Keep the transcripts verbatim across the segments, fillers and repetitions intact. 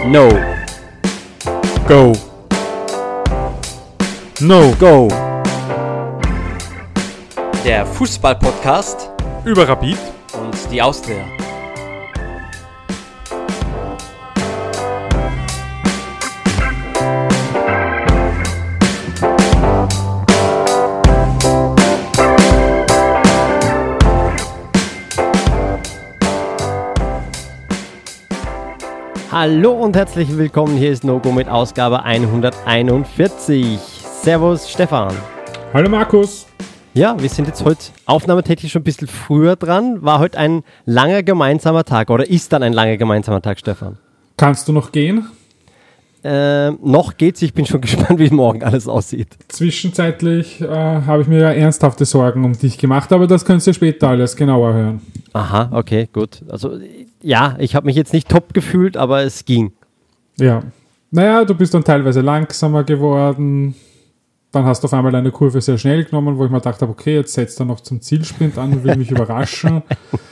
No. Go. No. Go. Der Fußball-Podcast über Rapid und die Austria. Hallo und herzlich willkommen, hier ist No Go mit Ausgabe hunderteinundvierzig. Servus Stefan. Hallo Markus. Ja, wir sind jetzt heute aufnahmetechnisch schon ein bisschen früher dran. War heute ein langer gemeinsamer Tag oder ist dann ein langer gemeinsamer Tag, Stefan? Kannst du noch gehen? Äh, noch geht's, ich bin schon gespannt, wie morgen alles aussieht. Zwischenzeitlich äh, habe ich mir ja ernsthafte Sorgen um dich gemacht, aber das könnt ihr später alles genauer hören. Aha, okay, gut. Also ja, ich habe mich jetzt nicht top gefühlt, aber es ging. Ja, naja, du bist dann teilweise langsamer geworden. Dann hast du auf einmal eine Kurve sehr schnell genommen, wo ich mir gedacht habe, okay, jetzt setzt er noch zum Zielsprint an und will mich überraschen.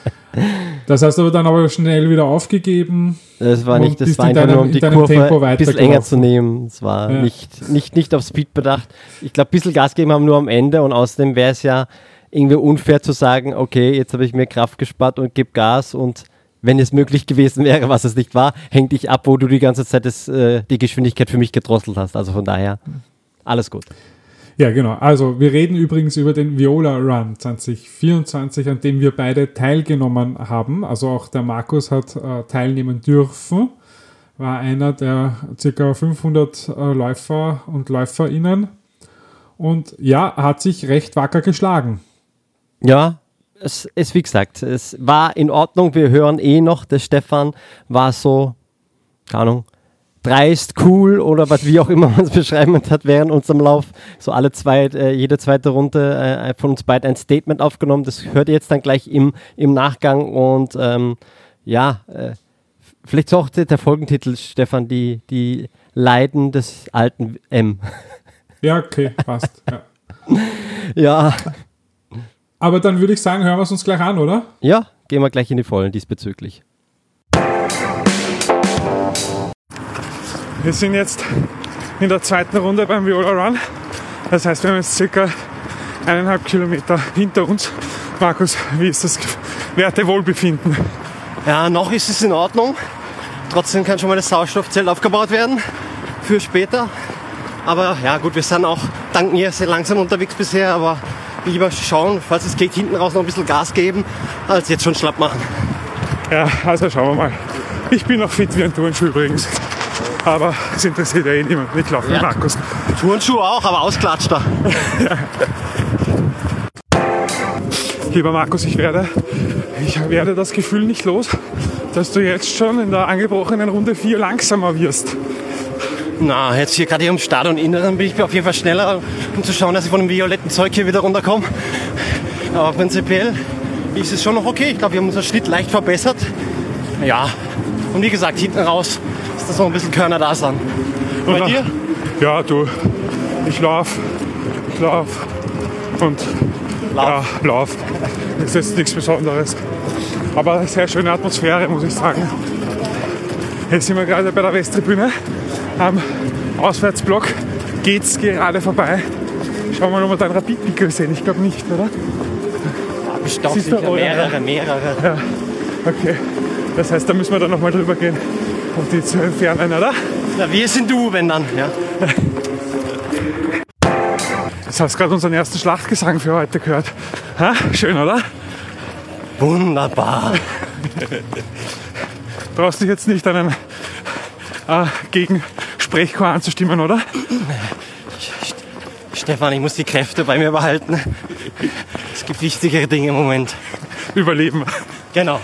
Das hast du aber dann aber schnell wieder aufgegeben. Das war nicht, das war einfach deinem, nur um die Kurve ein bisschen enger zu nehmen. Es war ja. nicht, nicht, nicht auf Speed bedacht. Ich glaube, ein bisschen Gas geben haben nur am Ende und außerdem wäre es ja irgendwie unfair zu sagen, okay, jetzt habe ich mir Kraft gespart und gebe Gas und wenn es möglich gewesen wäre, was es nicht war, hängt dich ab, wo du die ganze Zeit das, äh, die Geschwindigkeit für mich gedrosselt hast. Also von daher, alles gut. Ja, genau. Also wir reden übrigens über den Viola Run zwanzig vierundzwanzig, an dem wir beide teilgenommen haben. Also auch der Markus hat äh, teilnehmen dürfen. War einer der ca. fünfhundert äh, Läufer und LäuferInnen. Und ja, hat sich recht wacker geschlagen. Ja, es ist wie gesagt, es war in Ordnung. Wir hören eh noch, der Stefan war so, keine Ahnung, dreist, cool oder was, wie auch immer man es beschreiben hat während unserem Lauf. So alle zwei, äh, jede zweite Runde äh, von uns beiden ein Statement aufgenommen. Das hört ihr jetzt dann gleich im, im Nachgang. Und ähm, ja, äh, vielleicht so auch der, der Folgentitel, Stefan, die, die Leiden des alten M. Ja, okay, passt. Ja. Ja. Aber dann würde ich sagen, hören wir es uns gleich an, oder? Ja, gehen wir gleich in die Vollen diesbezüglich. Wir sind jetzt in der zweiten Runde beim Viola Run. Das heißt, wir haben jetzt circa eineinhalb Kilometer hinter uns. Markus, wie ist das Wertewohlbefinden? Ja, noch ist es in Ordnung. Trotzdem kann schon mal das Sauerstoffzelt aufgebaut werden für später. Aber ja gut, wir sind auch dank mir sehr langsam unterwegs bisher, aber lieber schauen, falls es geht, hinten raus noch ein bisschen Gas geben, als jetzt schon schlapp machen. Ja, also schauen wir mal. Ich bin noch fit wie ein Turnschuh übrigens. Aber es interessiert ja eh niemand. Ich laufe mit ja. Markus. Turnschuh auch, aber ausklatschter. Ja. Lieber Markus, ich werde, ich werde das Gefühl nicht los, dass du jetzt schon in der angebrochenen Runde vier langsamer wirst. Na, jetzt hier gerade hier im Stadioninneren bin ich auf jeden Fall schneller, um zu schauen, dass ich von dem violetten Zeug hier wieder runterkomme. Aber prinzipiell ist es schon noch okay. Ich glaube, wir haben unseren Schnitt leicht verbessert. Ja, und wie gesagt, hinten raus ist das noch ein bisschen Körner da sein. Und bei dir? Ja, du, ich lauf, ich lauf und lauf. Ja, lauf. Das ist jetzt nichts Besonderes. Aber eine sehr schöne Atmosphäre, muss ich sagen. Jetzt sind wir gerade bei der Westtribüne. Am Auswärtsblock geht's gerade vorbei. Schauen wir mal, ob wir da einen Rapid-Pickel sehen. Ich glaube nicht, oder? Ja, bestimmt sicher mehrere, mehrere. Ja, okay. Das heißt, da müssen wir dann nochmal drüber gehen, um die zu entfernen, oder? Ja, wir sind du, wenn dann, ja. Jetzt hast du gerade unseren ersten Schlachtgesang für heute gehört. Ha? Schön, oder? Wunderbar. Brauchst dich jetzt nicht einen äh, Gegensprechchor anzustimmen, oder? Stefan, ich muss die Kräfte bei mir behalten. Es gibt wichtigere Dinge im Moment. Überleben. Genau.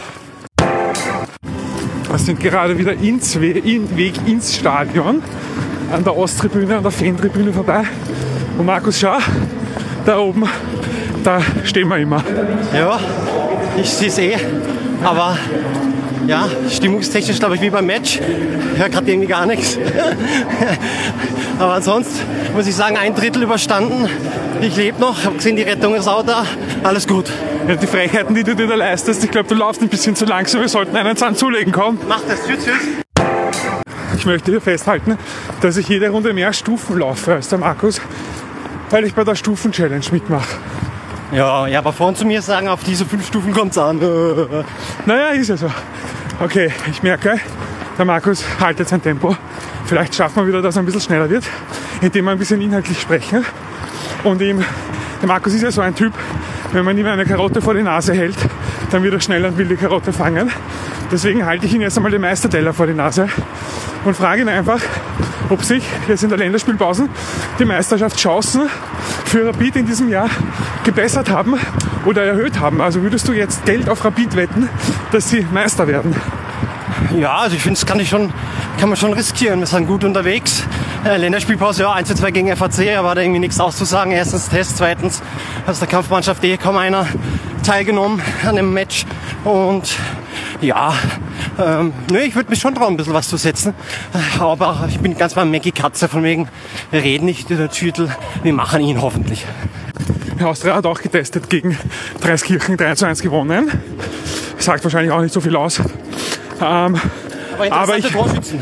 Wir sind gerade wieder ins We- in Weg ins Stadion, an der Osttribüne, an der Fantribüne vorbei. Und Markus, schau, da oben, da stehen wir immer. Ja, ich sehe es eh, aber ja, stimmungstechnisch glaube ich wie beim Match. Ich höre gerade irgendwie gar nichts. Aber ansonsten muss ich sagen, ein Drittel überstanden. Ich lebe noch, habe gesehen, die Rettung ist auch da. Alles gut. Ja, die Freiheiten, die du dir da leistest, ich glaube, du laufst ein bisschen zu langsam. Wir sollten einen Zahn zulegen, komm. Mach das, tschüss, tschüss. ich möchte hier festhalten, dass ich jede Runde mehr Stufen laufe als der Markus, weil ich bei der Stufen-Challenge mitmache. Ja, ja, aber vorhin zu mir sagen, auf diese fünf Stufen kommt's an. Naja, ist ja so. Okay, ich merke, der Markus haltet sein Tempo. Vielleicht schaffen wir wieder, dass er ein bisschen schneller wird, indem wir ein bisschen inhaltlich sprechen. Und ihm, der Markus ist ja so ein Typ, wenn man ihm eine Karotte vor die Nase hält, dann wird er schneller und will die Karotte fangen. Deswegen halte ich ihn jetzt einmal den Meisterteller vor die Nase und frage ihn einfach, ob sich jetzt in der Länderspielpause die Meisterschaftschancen für Rapid in diesem Jahr gebessert haben oder erhöht haben. Also würdest du jetzt Geld auf Rapid wetten, dass sie Meister werden? Ja, also ich finde, das kann ich schon, kann man schon riskieren. Wir sind gut unterwegs. Äh, Länderspielpause, ja, eins zu zwei gegen F A C, aber da irgendwie nichts auszusagen. Erstens Test, zweitens aus der Kampfmannschaft eh kaum einer teilgenommen an dem Match. Und ja, ähm, nö, ich würde mich schon trauen, ein bisschen was zu setzen. Aber ich bin ganz beim Maggie Katze, von wegen, wir reden nicht über den Titel, wir machen ihn hoffentlich. Austria hat auch getestet gegen Dreiskirchen, drei zu eins gewonnen. Sagt wahrscheinlich auch nicht so viel aus. Ähm, aber, aber, ich,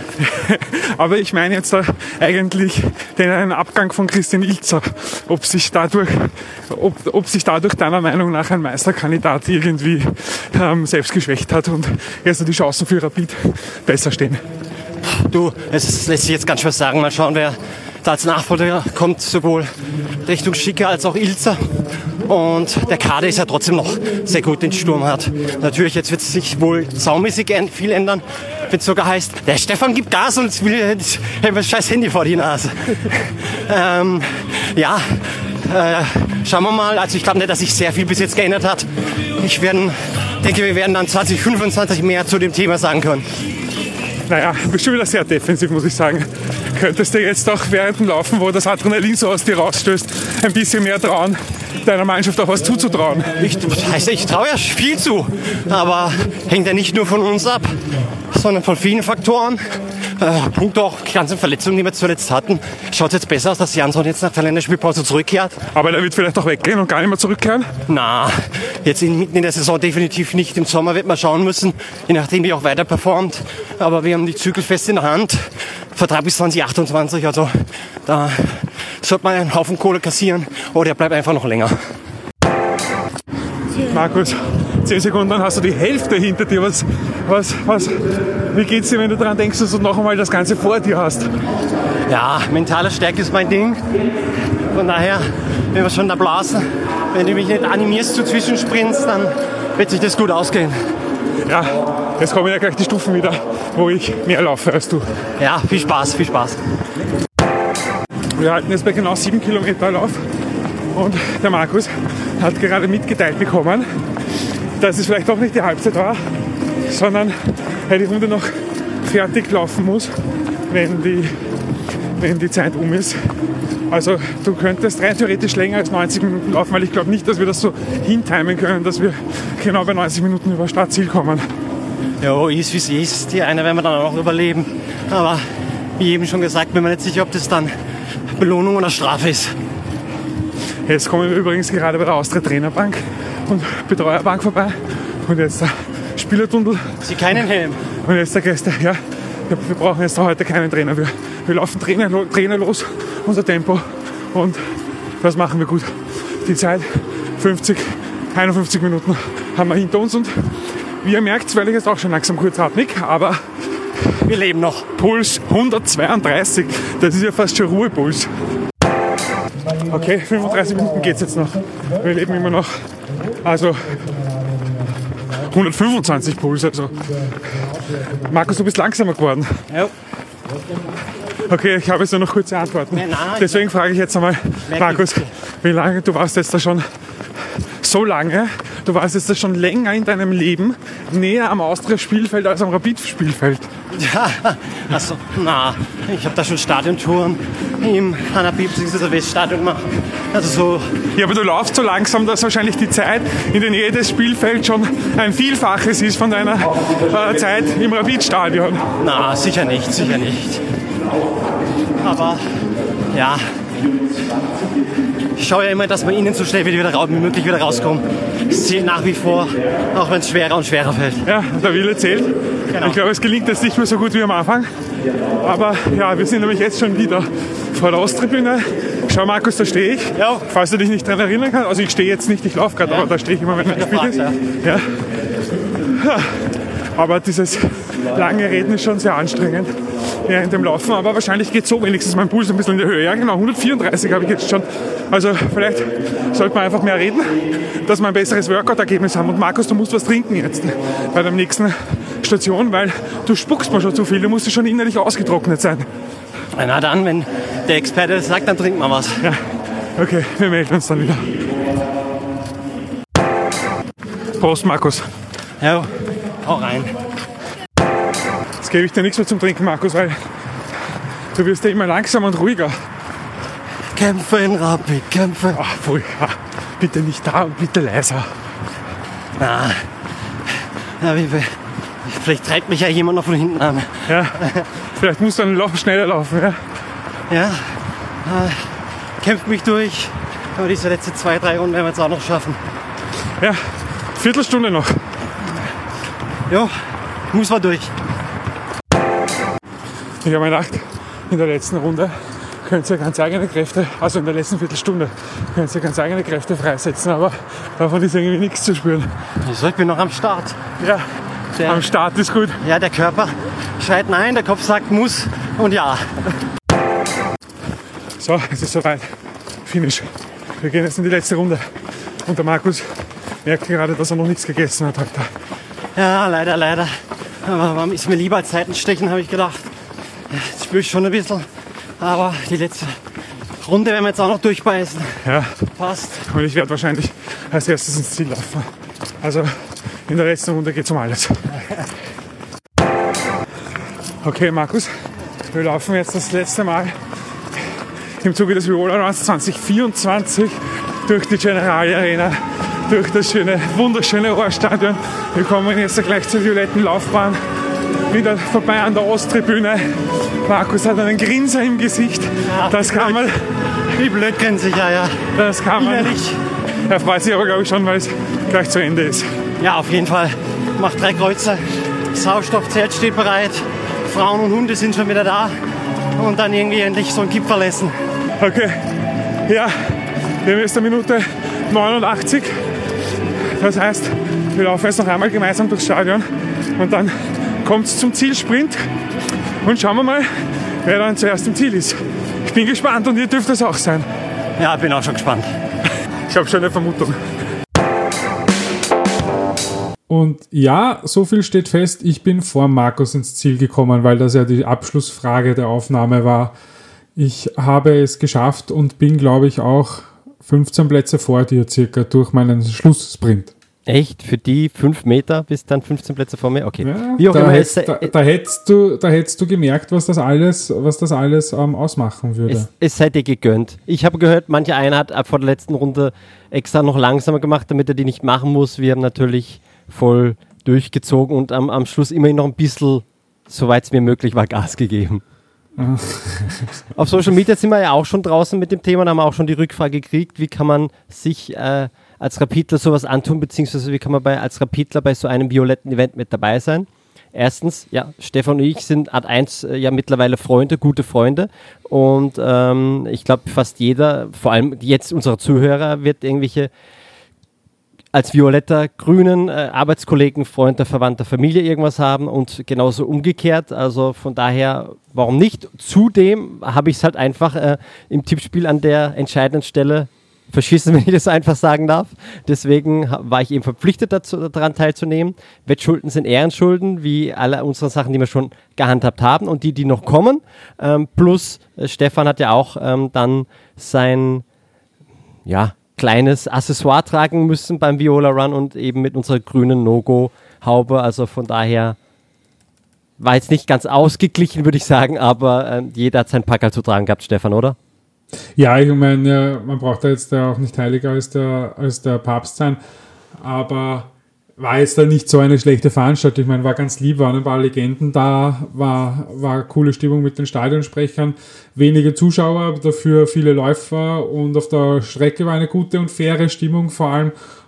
aber ich meine jetzt da eigentlich den Abgang von Christian Ilzer, ob sich dadurch, ob, ob sich dadurch deiner Meinung nach ein Meisterkandidat irgendwie ähm, selbst geschwächt hat und erst die Chancen für Rapid besser stehen. Du, es lässt sich jetzt ganz schwer sagen. Mal schauen, wer da als Nachfolger kommt, sowohl Richtung Schicker als auch Ilzer. Und der Kader ist ja trotzdem noch sehr gut, den Sturm hat. Natürlich, jetzt wird es sich wohl saumäßig viel ändern, wenn es sogar heißt, der Stefan gibt Gas und es will jetzt ein scheiß Handy vor die Nase. ähm, ja, äh, schauen wir mal. Also ich glaube nicht, dass sich sehr viel bis jetzt geändert hat. Ich werden, denke, wir werden dann zwanzig fünfundzwanzig mehr zu dem Thema sagen können. Naja, du bist schon wieder sehr defensiv, muss ich sagen. Könntest du jetzt auch während dem Laufen, wo das Adrenalin so aus dir rausstößt, ein bisschen mehr trauen, deiner Mannschaft auch was zuzutrauen? Ich, heißt, ich traue ja viel zu, aber hängt ja nicht nur von uns ab, sondern von vielen Faktoren. Äh, Punkt auch die ganzen Verletzungen, die wir zuletzt hatten. Schaut jetzt besser aus, dass Jansson jetzt nach der Länderspielpause zurückkehrt. Aber der wird vielleicht auch weggehen und gar nicht mehr zurückkehren? Na, jetzt in, mitten in der Saison definitiv nicht. Im Sommer wird man schauen müssen, je nachdem wie auch weiter performt. Aber wir haben die Zügel fest in der Hand. Vertrag bis zwanzig achtundzwanzig, also da sollte man einen Haufen Kohle kassieren oder er bleibt einfach noch länger. Markus, zehn Sekunden, dann hast du die Hälfte hinter dir. Was, was, was, wie geht's dir, wenn du daran denkst, dass du noch einmal das Ganze vor dir hast? Ja, mentale Stärke ist mein Ding. Von daher, wenn wir schon da blasen, wenn du mich nicht animierst zu Zwischensprints, dann wird sich das gut ausgehen. Ja, jetzt kommen ja gleich die Stufen wieder, wo ich mehr laufe als du. Ja, viel Spaß, viel Spaß. Wir halten jetzt bei genau sieben Kilometer Lauf und der Markus hat gerade mitgeteilt bekommen, dass es vielleicht doch nicht die Halbzeit war, sondern er die Runde noch fertig laufen muss, wenn die, wenn die Zeit um ist. Also du könntest rein theoretisch länger als neunzig Minuten laufen, weil ich glaube nicht, dass wir das so hintimen können, dass wir genau bei neunzig Minuten über Startziel kommen. Jo, ist wie es ist. Die eine werden wir dann auch noch überleben. Aber wie eben schon gesagt, bin mir nicht sicher, ob das dann Belohnung oder Strafe ist. Jetzt kommen wir übrigens gerade bei der Austria Trainerbank und Betreuerbank vorbei. Und jetzt der Spielertunnel. Sie keinen Helm. Und jetzt der Gäste, ja, wir brauchen jetzt heute keinen Trainer. Wir, wir laufen Trainer, Trainer los, unser Tempo. Und das machen wir gut. Die Zeit, fünfzig, einundfünfzig Minuten haben wir hinter uns. Und wie ihr merkt, werde ich jetzt auch schon langsam kurzatmig, aber wir leben noch. Puls hundertzweiunddreißig, das ist ja fast schon Ruhepuls. Okay, fünfunddreißig Minuten geht es jetzt noch. Wir leben immer noch. Also hundertfünfundzwanzig Puls. Also. Markus, du bist langsamer geworden. Ja. Okay, ich habe jetzt nur noch kurze Antworten. Nein, nein, Deswegen frage ich jetzt einmal, Markus, wie lange, du warst jetzt da schon so lange, du warst jetzt da schon länger in deinem Leben näher am Austria-Spielfeld als am Rapid-Spielfeld. Ja, also, na, ich habe da schon Stadiontouren im Hanapi bzw. Weststadion gemacht. Also so. Ja, aber du laufst so langsam, dass wahrscheinlich die Zeit in der Nähe des Spielfelds schon ein Vielfaches ist von deiner äh, Zeit im Rapid-Stadion. Na, sicher nicht, sicher nicht. Aber, ja, ich schaue ja immer, dass wir innen so schnell wie, wieder, wie möglich wieder rauskommen. es zählt nach wie vor, auch wenn es schwerer und schwerer fällt. Ja, der Wille zählt. Genau. Ich glaube, es gelingt jetzt nicht mehr so gut wie am Anfang. Aber ja, wir sind nämlich jetzt schon wieder vor der Osttribüne. Schau, Markus, da stehe ich. Ja. Falls du dich nicht daran erinnern kannst. Also ich stehe jetzt nicht, ich laufe gerade, ja. aber da stehe ich immer, wenn ein Spiel ist. Ja. Ja. Ja. Aber dieses lange Reden ist schon sehr anstrengend während dem Laufen. Aber wahrscheinlich geht so wenigstens mein Puls ein bisschen in die Höhe. Ja, genau, hundertvierunddreißig habe ich jetzt schon. Also vielleicht sollte man einfach mehr reden, dass wir ein besseres Workout-Ergebnis haben. Und Markus, du musst was trinken jetzt bei der nächsten Station, weil du spuckst mir schon zu viel. Du musst schon innerlich ausgetrocknet sein. Na dann, wenn der Experte das sagt, dann trinkt man was. Ja, okay, wir melden uns dann wieder. Prost, Markus. Ja, hau rein. Jetzt gebe ich dir nichts mehr zum Trinken, Markus, weil du wirst ja immer langsamer und ruhiger. Kämpfe in Rapid, kämpfe. Ach, voll. Ja, bitte nicht da und bitte leiser. Na, na wie, vielleicht treibt mich ja jemand noch von hinten an. Ja, vielleicht musst du dann laufen, schneller laufen. Ja, ja äh, kämpft mich durch. Aber diese letzten zwei, drei Runden werden wir jetzt auch noch schaffen. Ja, Viertelstunde noch. Jo, muss man durch. Ich habe mir gedacht, in der letzten Runde könnt ihr ganz eigene Kräfte, also in der letzten Viertelstunde, könnt ihr ganz eigene Kräfte freisetzen, aber davon ist irgendwie nichts zu spüren. Wieso? Ich bin noch am Start. Ja, der, am Start ist gut. Ja, der Körper schreit nein, der Kopf sagt muss und ja. So, es ist soweit. Finish. Wir gehen jetzt in die letzte Runde. Und der Markus merkt gerade, dass er noch nichts gegessen hat heute. Ja, leider, leider. Aber warum ist mir lieber als Seitenstechen, habe ich gedacht. Jetzt spüre ich schon ein bisschen. Aber die letzte Runde werden wir jetzt auch noch durchbeißen. Ja. Passt. Und ich werde wahrscheinlich als erstes ins Ziel laufen. Also in der letzten Runde geht es um alles. Okay, Markus, wir laufen jetzt das letzte Mal im Zuge des Viola Runs zwanzig vierundzwanzig durch die Generali Arena, durch das schöne, wunderschöne Ohrstadion. Wir kommen jetzt gleich zur violetten Laufbahn, wieder vorbei an der Osttribüne. Markus hat einen Grinser im Gesicht. Ja, das kann man. Wie blöd grinse ich, ja, ja. Das kann man. Innerlich. Er freut sich aber, glaube ich, schon, weil es gleich zu Ende ist. Ja, auf jeden Fall. Macht drei Kreuze. Sauerstoffzelt steht bereit. Frauen und Hunde sind schon wieder da. Und dann irgendwie endlich so ein Gipfel essen. Okay. Ja, wir haben jetzt eine Minute neunundachtzig. Das heißt, wir laufen jetzt noch einmal gemeinsam durchs Stadion. Und dann kommt es zum Zielsprint. Und schauen wir mal, wer dann zuerst im Ziel ist. Ich bin gespannt und ihr dürft es auch sein. Ja, bin auch schon gespannt. Ich habe schon eine Vermutung. Und ja, so viel steht fest, ich bin vor Markus ins Ziel gekommen, weil das ja die Abschlussfrage der Aufnahme war. Ich habe es geschafft und bin, glaube ich, auch fünfzehn Plätze vor dir circa durch meinen Schlusssprint. Echt? Für die fünf Meter bist dann fünfzehn Plätze vor mir? Okay. Ja, Wie auch da, immer. hättest, Es, da, da, hättest du, da hättest du gemerkt, was das alles, was das alles ähm, ausmachen würde. Es, es sei dir gegönnt. Ich habe gehört, manche einer hat vor der letzten Runde extra noch langsamer gemacht, damit er die nicht machen muss. Wir haben natürlich voll durchgezogen und am, am Schluss immerhin noch ein bisschen, soweit es mir möglich war, Gas gegeben. Auf Social Media sind wir ja auch schon draußen mit dem Thema, da haben wir auch schon die Rückfrage gekriegt, wie kann man sich äh, als Rapidler sowas antun, beziehungsweise wie kann man bei, als Rapidler bei so einem violetten Event mit dabei sein. Erstens, ja, Stefan und ich sind Art eins äh, ja mittlerweile Freunde, gute Freunde und ähm, ich glaube fast jeder, vor allem jetzt unserer Zuhörer, wird irgendwelche als violetter, grünen äh, Arbeitskollegen, Freunde, Verwandter, Familie irgendwas haben und genauso umgekehrt. Also von daher, warum nicht? Zudem habe ich es halt einfach äh, im Tippspiel an der entscheidenden Stelle verschissen, wenn ich das einfach sagen darf. Deswegen ha- war ich eben verpflichtet dazu, daran teilzunehmen. Wettschulden sind Ehrenschulden, wie alle unsere Sachen, die wir schon gehandhabt haben und die, die noch kommen. Ähm, plus äh, Stefan hat ja auch ähm, dann sein, ja, kleines Accessoire tragen müssen beim Viola Run und eben mit unserer grünen No-Go-Haube. Also von daher war jetzt nicht ganz ausgeglichen, würde ich sagen, aber äh, jeder hat sein Packerl zu tragen gehabt, Stefan, oder? Ja, ich meine, man braucht da jetzt auch nicht heiliger als der, als der Papst sein, aber war jetzt da nicht so eine schlechte Veranstaltung. Ich meine, war ganz lieb, waren ein paar Legenden da, war, war coole Stimmung mit den Stadionsprechern, wenige Zuschauer, dafür viele Läufer und auf der Strecke war eine gute und faire Stimmung vor allem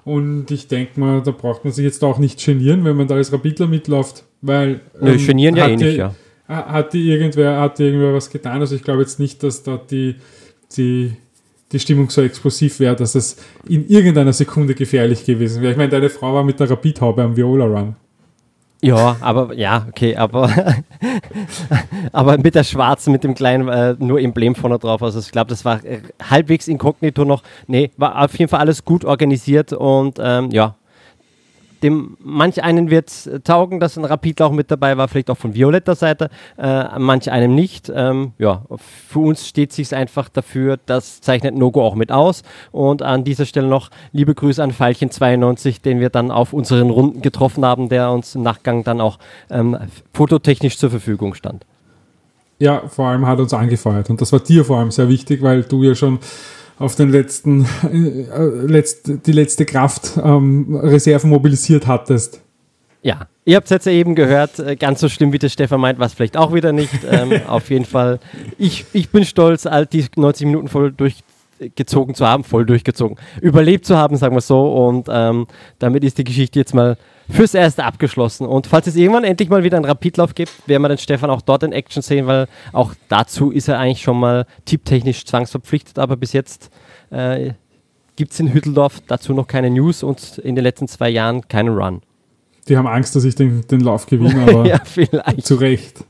Und ich denke mal, da braucht man sich jetzt auch nicht genieren, wenn man da als Rapidler mitläuft, weil... Nö, ähm, genieren ja eh nicht, die, ja. Hat die irgendwer, hat die irgendwer was getan? Also ich glaube jetzt nicht, dass da die, die, die Stimmung so explosiv wäre, dass es in irgendeiner Sekunde gefährlich gewesen wäre. Ich meine, deine Frau war mit der Rapid-Haube am Viola Run. Ja, aber, ja, okay, aber, aber mit der schwarzen, mit dem kleinen, äh, nur Emblem vorne drauf, also ich glaube, das war äh, halbwegs inkognito noch, nee, war auf jeden Fall alles gut organisiert und, ähm, ja, dem manch einen wird es taugen, dass ein Rapidler auch mit dabei war, vielleicht auch von violetter Seite, äh, manch einem nicht. Ähm, ja, für uns steht sich einfach dafür, das zeichnet Nogo auch mit aus. Und an dieser Stelle noch liebe Grüße an Veilchen zweiundneunzig, den wir dann auf unseren Runden getroffen haben, der uns im Nachgang dann auch ähm, fototechnisch zur Verfügung stand. Ja, vor allem hat uns angefeuert. Und das war dir vor allem sehr wichtig, weil du ja schon auf den letzten, äh, letzt, die letzte Kraft ähm, Reserven mobilisiert hattest. Ja, ihr habt es jetzt ja eben gehört, äh, ganz so schlimm wie der Stefan meint, war es vielleicht auch wieder nicht. Ähm, auf jeden Fall, ich, ich bin stolz, all die neunzig Minuten voll durchgezogen zu haben, voll durchgezogen, überlebt zu haben, sagen wir so. Und ähm, damit ist die Geschichte jetzt mal fürs Erste abgeschlossen. Und falls es irgendwann endlich mal wieder einen Rapidlauf gibt, werden wir den Stefan auch dort in Action sehen, weil auch dazu ist er eigentlich schon mal tipptechnisch zwangsverpflichtet. Aber bis jetzt äh, gibt es in Hütteldorf dazu noch keine News und in den letzten zwei Jahren keinen Run. Die haben Angst, dass ich den, den Lauf gewinne, aber ja, vielleicht. Zu Recht.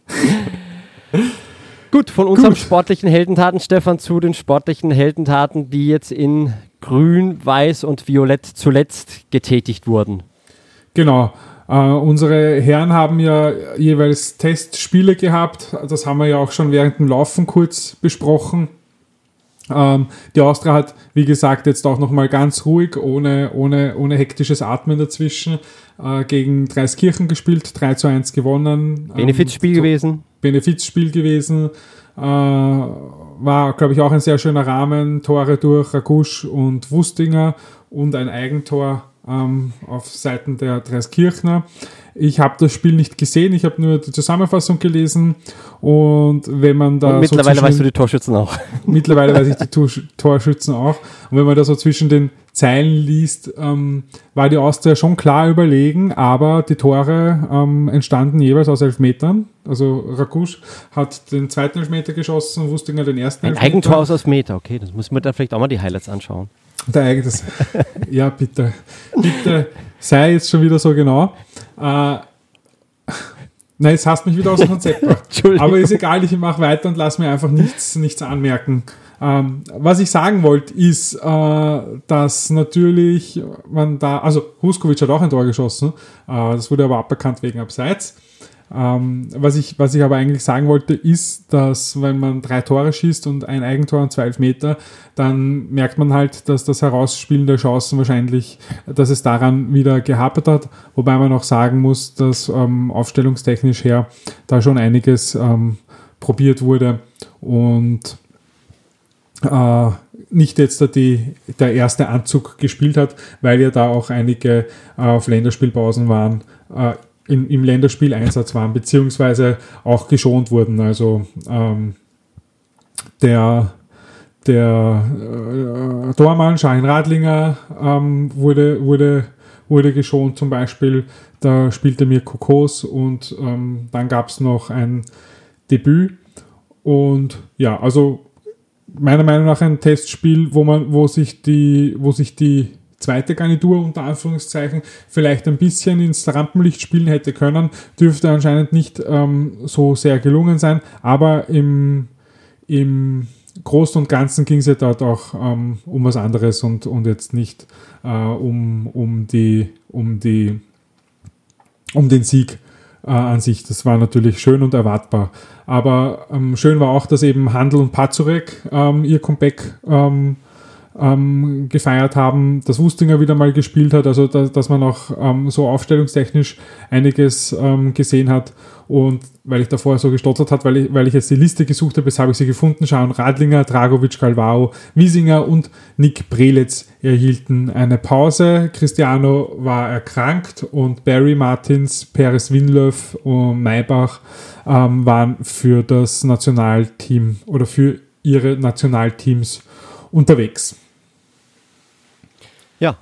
Gut, von unserem Gut. sportlichen Heldentaten, Stefan, zu den sportlichen Heldentaten, die jetzt in Grün, Weiß und Violett zuletzt getätigt wurden. Genau. Uh, unsere Herren haben ja jeweils Testspiele gehabt. Das haben wir ja auch schon während dem Laufen kurz besprochen. Um, die Austria hat, wie gesagt, jetzt auch nochmal ganz ruhig, ohne, ohne, ohne hektisches Atmen dazwischen, uh, gegen Dreiskirchen gespielt, drei zu eins gewonnen. Benefizspiel um, gewesen. Benefizspiel gewesen. Uh, war, glaube ich, auch ein sehr schöner Rahmen. Tore durch Ragusch und Wustinger und ein Eigentor Ähm, auf Seiten der Dreiskirchner. Ich habe das Spiel nicht gesehen, ich habe nur die Zusammenfassung gelesen und wenn man da und mittlerweile so weißt du die Torschützen auch. Mittlerweile weiß ich die Tor- Torschützen auch und wenn man da so zwischen den Zeilen liest, ähm, war die Austria schon klar überlegen, aber die Tore ähm, entstanden jeweils aus Elfmetern. Also Ragusch hat den zweiten Elfmeter geschossen, Wustinger den ersten Ein Elfmeter. Eigentor aus Elfmeter, okay, das muss man dann vielleicht auch mal die Highlights anschauen. Der eigenes. Ja, bitte. Bitte sei jetzt schon wieder so genau. Äh, nein, jetzt hast du mich wieder aus dem Konzept gebracht. Aber ist egal, ich mache weiter und lass mir einfach nichts, nichts anmerken. Ähm, was ich sagen wollte, ist, äh, dass natürlich man da, also Huskovic hat auch ein Tor geschossen, äh, das wurde aber aberkannt wegen Abseits. Ähm, was ich, was ich aber eigentlich sagen wollte, ist, dass wenn man drei Tore schießt und ein Eigentor und zwei Elfmeter, dann merkt man halt, dass das Herausspielen der Chancen wahrscheinlich, dass es daran wieder gehapert hat, wobei man auch sagen muss, dass ähm, aufstellungstechnisch her da schon einiges ähm, probiert wurde und äh, nicht jetzt da die, der erste Anzug gespielt hat, weil ja da auch einige äh, auf Länderspielpausen waren, äh, In, im Länderspieleinsatz waren, beziehungsweise auch geschont wurden. Also ähm, der, der äh, Tormann, Schein Radlinger, ähm, wurde, wurde, wurde geschont zum Beispiel. Da spielte Mirko Kos und ähm, dann gab es noch ein Debüt. Und ja, also meiner Meinung nach ein Testspiel, wo man, wo sich die, wo sich die zweite Garnitur unter Anführungszeichen vielleicht ein bisschen ins Rampenlicht spielen hätte können, dürfte anscheinend nicht ähm, so sehr gelungen sein, aber im, im Großen und Ganzen ging es ja dort auch ähm, um was anderes und, und jetzt nicht äh, um, um, die, um, die, um den Sieg äh, an sich. Das war natürlich schön und erwartbar. Aber ähm, schön war auch, dass eben Handel und Pazurek ähm, ihr Comeback ähm, Ähm, gefeiert haben, dass Wustinger wieder mal gespielt hat, also da, dass man auch ähm, so aufstellungstechnisch einiges ähm, gesehen hat und weil ich davor so gestottert hat, weil ich, weil ich jetzt die Liste gesucht habe, jetzt habe ich sie gefunden, schauen, Radlinger, Dragovic, Galvao, Wiesinger und Nick Prelitz erhielten eine Pause, Cristiano war erkrankt und Barry Martins, Perez Winlöf und Maybach ähm, waren für das Nationalteam oder für ihre Nationalteams unterwegs. Ja,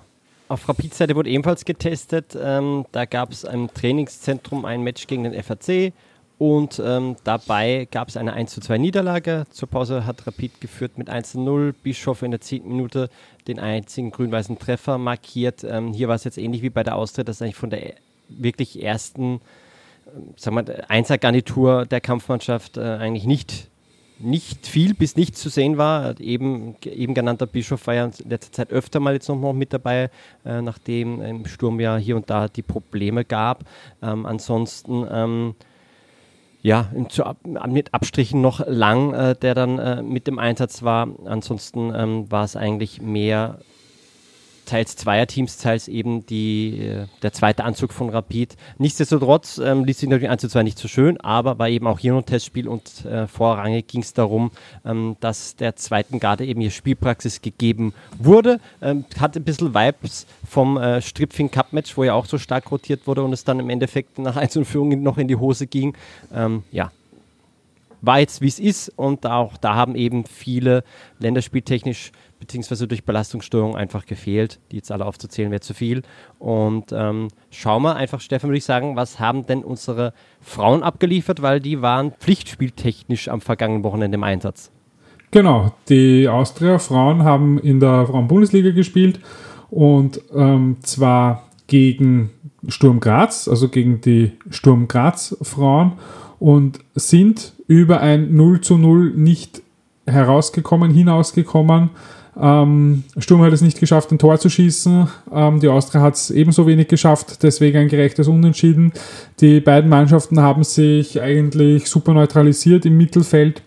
auf Rapid-Seite wurde ebenfalls getestet. Ähm, da gab es im Trainingszentrum ein Match gegen den F A C und ähm, dabei gab es eine eins zu zwei Niederlage. Zur Pause hat Rapid geführt mit eins zu null. Bischof in der zehnten Minute den einzigen grün-weißen Treffer markiert. Ähm, hier war es jetzt ähnlich wie bei der Austria, dass eigentlich von der wirklich ersten sagen wir, Einser-Garnitur der Kampfmannschaft äh, eigentlich nicht nicht viel bis nichts zu sehen war. Eben, eben genannter Bischof war ja in letzter Zeit öfter mal jetzt noch mit dabei, äh, nachdem im Sturm ja hier und da die Probleme gab. Ähm, ansonsten ähm, ja, zu, mit Abstrichen noch Lang, äh, der dann äh, mit dem Einsatz war. Ansonsten ähm, war es eigentlich mehr teils Zweierteams, teils eben die, äh, der zweite Anzug von Rapid. Nichtsdestotrotz ähm, ließ sich natürlich eins zu zwei nicht so schön, aber war eben auch hier noch ein Testspiel und äh, vorrangig ging es darum, ähm, dass der zweiten Garde eben hier Spielpraxis gegeben wurde. Ähm, hatte ein bisschen Vibes vom äh, Stripfing Cup Match, wo ja auch so stark rotiert wurde und es dann im Endeffekt nach eins zu null noch in die Hose ging. Ähm, ja. War jetzt wie es ist und auch da haben eben viele länderspieltechnisch beziehungsweise durch Belastungssteuerung einfach gefehlt. Die jetzt alle aufzuzählen wäre zu viel. Und ähm, schauen wir einfach, Stefan, würde ich sagen, was haben denn unsere Frauen abgeliefert, weil die waren pflichtspieltechnisch am vergangenen Wochenende im Einsatz. Genau, die Austria-Frauen haben in der Frauen-Bundesliga gespielt und ähm, zwar gegen Sturm Graz, also gegen die Sturm Graz-Frauen und sind über ein null zu null nicht herausgekommen, hinausgekommen. Ähm, Sturm hat es nicht geschafft, ein Tor zu schießen. Ähm, die Austria hat es ebenso wenig geschafft, deswegen ein gerechtes Unentschieden. Die beiden Mannschaften haben sich eigentlich super neutralisiert im Mittelfeld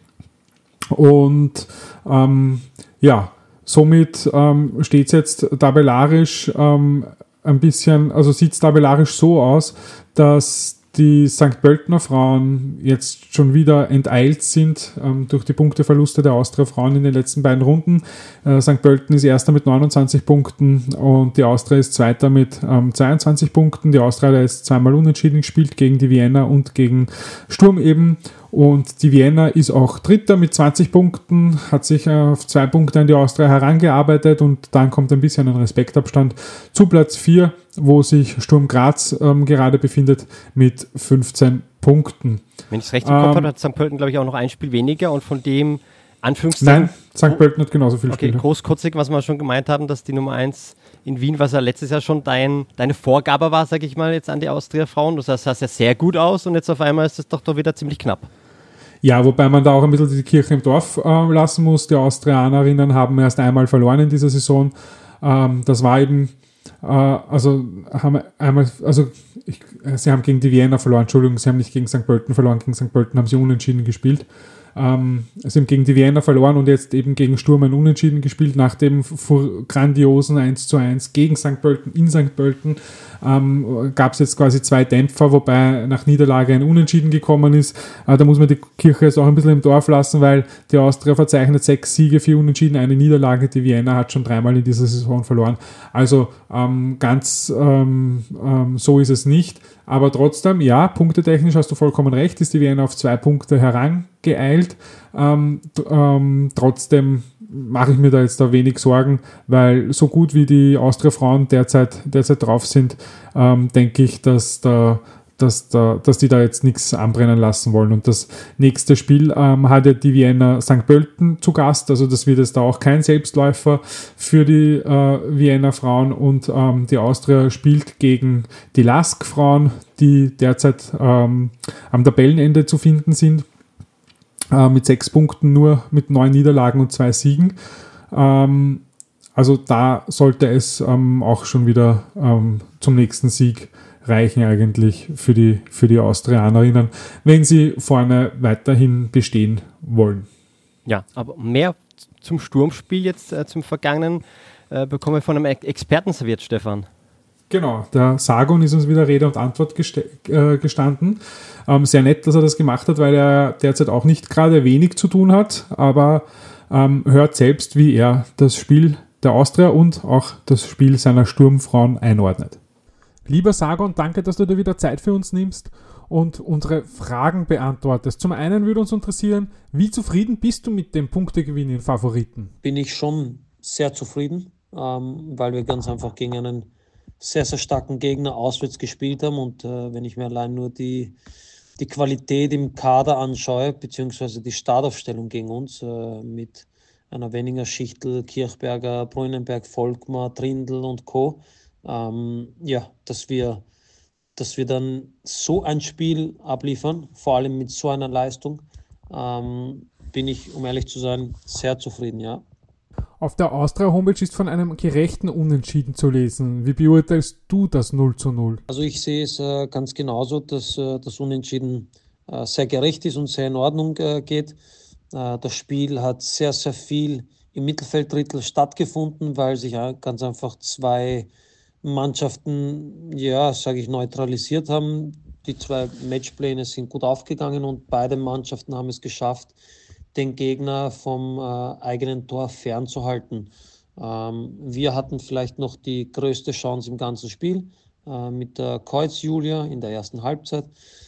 und ähm, ja, somit ähm, steht es jetzt tabellarisch ähm, ein bisschen, also sieht es tabellarisch so aus, dass die Sankt Pöltener Frauen jetzt schon wieder enteilt sind ähm, durch die Punkteverluste der Austria-Frauen in den letzten beiden Runden. Äh, Sankt Pölten ist Erster mit neunundzwanzig Punkten und die Austria ist Zweiter mit ähm, zweiundzwanzig Punkten. Die Austria hat jetzt zweimal unentschieden gespielt, gegen die Vienna und gegen Sturm eben. Und die Vienna ist auch Dritter mit zwanzig Punkten, hat sich auf zwei Punkte an die Austria herangearbeitet und dann kommt ein bisschen ein Respektabstand zu Platz vier, wo sich Sturm Graz ähm, gerade befindet mit fünfzehn Punkten. Wenn ich es recht im Kopf ähm, habe, hat Sankt Pölten, glaube ich, auch noch ein Spiel weniger und von dem Anführungszeichen... Nein, Sankt Pölten hat genauso viel Okay, Spiele. großkotzig, was wir schon gemeint haben, dass die Nummer eins in Wien, was ja letztes Jahr schon dein, deine Vorgabe war, sage ich mal, jetzt an die Austria-Frauen. Das sah ja sehr gut aus und jetzt auf einmal ist es doch doch wieder ziemlich knapp. Ja, wobei man da auch ein bisschen die Kirche im Dorf äh, lassen muss. Die Austrianerinnen haben erst einmal verloren in dieser Saison. Ähm, das war eben, äh, also haben einmal, also ich, sie haben gegen die Vienna verloren, Entschuldigung, sie haben nicht gegen Sankt Pölten verloren, gegen Sankt Pölten haben sie unentschieden gespielt. Ähm, sie haben gegen die Vienna verloren und jetzt eben gegen Sturm ein Unentschieden gespielt, nach dem grandiosen eins zu eins gegen Sankt Pölten in Sankt Pölten. Ähm, gab es jetzt quasi zwei Dämpfer, wobei nach Niederlage ein Unentschieden gekommen ist. Äh, da muss man die Kirche jetzt auch ein bisschen im Dorf lassen, weil die Austria verzeichnet sechs Siege, vier Unentschieden, eine Niederlage. Die Vienna hat schon dreimal in dieser Saison verloren. Also ähm, ganz ähm, ähm, so ist es nicht. Aber trotzdem, ja, punktetechnisch hast du vollkommen recht, ist die Vienna auf zwei Punkte herangeeilt. Ähm, ähm, trotzdem mache ich mir da jetzt da wenig Sorgen, weil so gut wie die Austria-Frauen derzeit, derzeit drauf sind, ähm, denke ich, dass da Dass, da, dass die da jetzt nichts anbrennen lassen wollen. Und das nächste Spiel ähm, hat ja die Vienna Sankt Pölten zu Gast, also das wird jetzt da auch kein Selbstläufer für die äh, Vienna Frauen und ähm, die Austria spielt gegen die Lask Frauen, die derzeit ähm, am Tabellenende zu finden sind, äh, mit sechs Punkten nur, mit neun Niederlagen und zwei Siegen. Ähm, also da sollte es ähm, auch schon wieder ähm, zum nächsten Sieg reichen eigentlich für die, für die Austrianerinnen, wenn sie vorne weiterhin bestehen wollen. Ja, aber mehr zum Sturmspiel jetzt, äh, zum Vergangenen, äh, bekommen wir von einem Experten serviert, Stefan. Genau, der Sargon ist uns wieder Rede und Antwort geste- äh, gestanden. Ähm, sehr nett, dass er das gemacht hat, weil er derzeit auch nicht gerade wenig zu tun hat, aber ähm, hört selbst, wie er das Spiel der Austria und auch das Spiel seiner Sturmfrauen einordnet. Lieber Sargon, danke, dass du dir wieder Zeit für uns nimmst und unsere Fragen beantwortest. Zum einen würde uns interessieren, wie zufrieden bist du mit dem Punktegewinn in Favoriten? Bin ich schon sehr zufrieden, ähm, weil wir ganz einfach gegen einen sehr, sehr starken Gegner auswärts gespielt haben. Und äh, wenn ich mir allein nur die, die Qualität im Kader anschaue, beziehungsweise die Startaufstellung gegen uns äh, mit einer Weninger, Schichtl, Kirchberger, Brunenberg, Volkmar, Trindl und Co., ähm, ja, dass wir, dass wir dann so ein Spiel abliefern, vor allem mit so einer Leistung, ähm, bin ich, um ehrlich zu sein, sehr zufrieden, ja. Auf der Austria-Homepage ist von einem gerechten Unentschieden zu lesen. Wie beurteilst du das null zu null? Also ich sehe es äh, ganz genauso, dass äh, das Unentschieden äh, sehr gerecht ist und sehr in Ordnung äh, geht. Äh, das Spiel hat sehr, sehr viel im Mittelfelddrittel stattgefunden, weil sich äh, ganz einfach zwei Mannschaften, ja, sage ich, neutralisiert haben. Die zwei Matchpläne sind gut aufgegangen und beide Mannschaften haben es geschafft, den Gegner vom äh, eigenen Tor fernzuhalten. Ähm, wir hatten vielleicht noch die größte Chance im ganzen Spiel äh, mit der Kreuz-Julia in der ersten Halbzeit.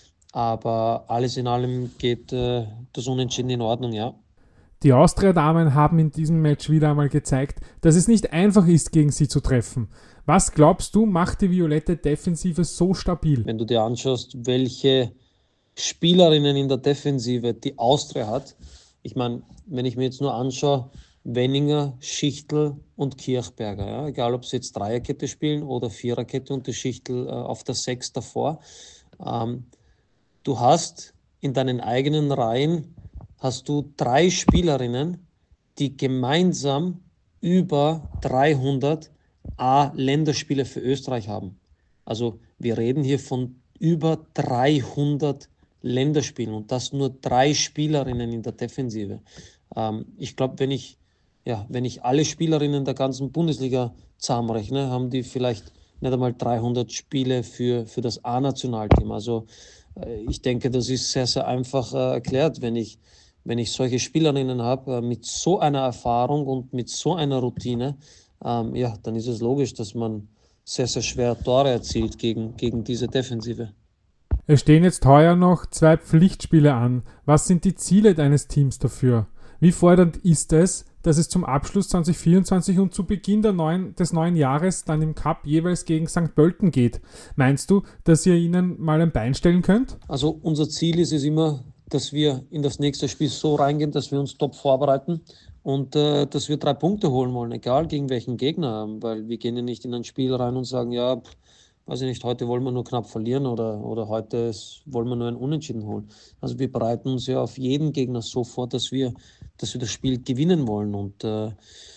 Aber alles in allem geht äh, das Unentschieden in Ordnung, ja. Die Austria-Damen haben in diesem Match wieder einmal gezeigt, dass es nicht einfach ist, gegen sie zu treffen. Was glaubst du, macht die violette Defensive so stabil? Wenn du dir anschaust, welche Spielerinnen in der Defensive die Austria hat, ich meine, wenn ich mir jetzt nur anschaue, Weninger, Schichtl und Kirchberger, ja, egal ob sie jetzt Dreierkette spielen oder Viererkette und die Schichtl äh, auf der Sechs davor, ähm, du hast in deinen eigenen Reihen hast du drei Spielerinnen, die gemeinsam über dreihundert A-Länderspiele für Österreich haben. Also wir reden hier von über dreihundert Länderspielen und das nur drei Spielerinnen in der Defensive. Ähm, ich glaube, wenn ich, ja, wenn ich alle Spielerinnen der ganzen Bundesliga zusammenrechne, haben die vielleicht nicht einmal dreihundert Spiele für, für das A-Nationalteam. Also äh, ich denke, das ist sehr, sehr einfach äh, erklärt, wenn ich, wenn ich solche Spielerinnen habe äh, mit so einer Erfahrung und mit so einer Routine, ähm, ja, dann ist es logisch, dass man sehr, sehr schwer Tore erzielt gegen, gegen diese Defensive. Es stehen jetzt heuer noch zwei Pflichtspiele an. Was sind die Ziele deines Teams dafür? Wie fordernd ist es, dass es zum Abschluss zwanzig vierundzwanzig und zu Beginn der neuen, des neuen Jahres dann im Cup jeweils gegen Sankt Pölten geht? Meinst du, dass ihr ihnen mal ein Bein stellen könnt? Also unser Ziel ist es immer, dass wir in das nächste Spiel so reingehen, dass wir uns top vorbereiten und äh, dass wir drei Punkte holen wollen, egal gegen welchen Gegner. Weil wir gehen ja nicht in ein Spiel rein und sagen, ja, pff, weiß ich nicht, heute wollen wir nur knapp verlieren oder, oder heute wollen wir nur ein Unentschieden holen. Also wir bereiten uns ja auf jeden Gegner so vor, dass wir, dass wir das Spiel gewinnen wollen. Und äh,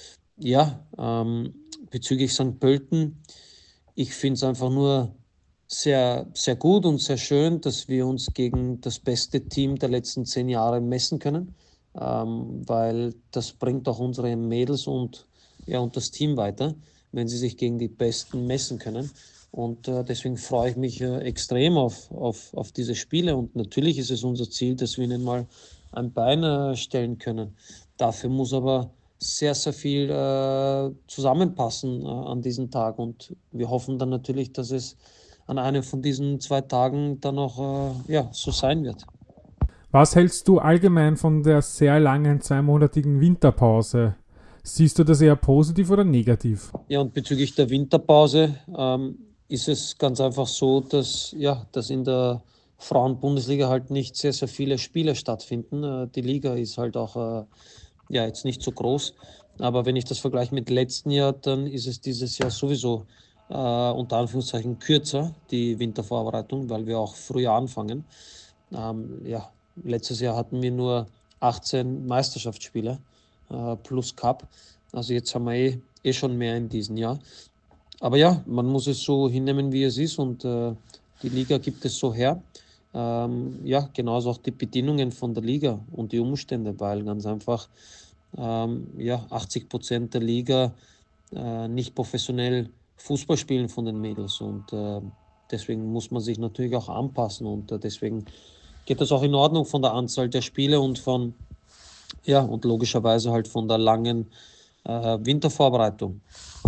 ja, ähm, bezüglich Sankt Pölten, ich finde es einfach nur sehr, sehr gut und sehr schön, dass wir uns gegen das beste Team der letzten zehn Jahre messen können, ähm, weil das bringt auch unsere Mädels und, ja, und das Team weiter, wenn sie sich gegen die Besten messen können. Und äh, deswegen freue ich mich äh, extrem auf, auf, auf diese Spiele. Und natürlich ist es unser Ziel, dass wir ihnen mal ein Bein äh, stellen können. Dafür muss aber sehr, sehr viel äh, zusammenpassen äh, an diesem Tag. Und wir hoffen dann natürlich, dass es an einem von diesen zwei Tagen dann auch äh, ja, so sein wird. Was hältst du allgemein von der sehr langen zweimonatigen Winterpause? Siehst du das eher positiv oder negativ? Ja, und bezüglich der Winterpause ähm, ist es ganz einfach so, dass, ja, dass in der Frauen-Bundesliga halt nicht sehr, sehr viele Spiele stattfinden. Äh, die Liga ist halt auch äh, ja, jetzt nicht so groß. Aber wenn ich das vergleiche mit letzten Jahr, dann ist es dieses Jahr sowieso äh, unter Anführungszeichen kürzer, die Wintervorbereitung, weil wir auch früher anfangen. Ähm, ja, letztes Jahr hatten wir nur achtzehn Meisterschaftsspiele äh, plus Cup. Also jetzt haben wir eh, eh schon mehr in diesem Jahr. Aber ja, man muss es so hinnehmen, wie es ist und äh, die Liga gibt es so her. Ähm, ja, genauso auch die Bedingungen von der Liga und die Umstände, weil ganz einfach ähm, ja, achtzig Prozent der Liga äh, nicht professionell Fußball spielen von den Mädels und äh, deswegen muss man sich natürlich auch anpassen und äh, deswegen geht das auch in Ordnung von der Anzahl der Spiele und von, ja, und logischerweise halt von der langen äh, Wintervorbereitung.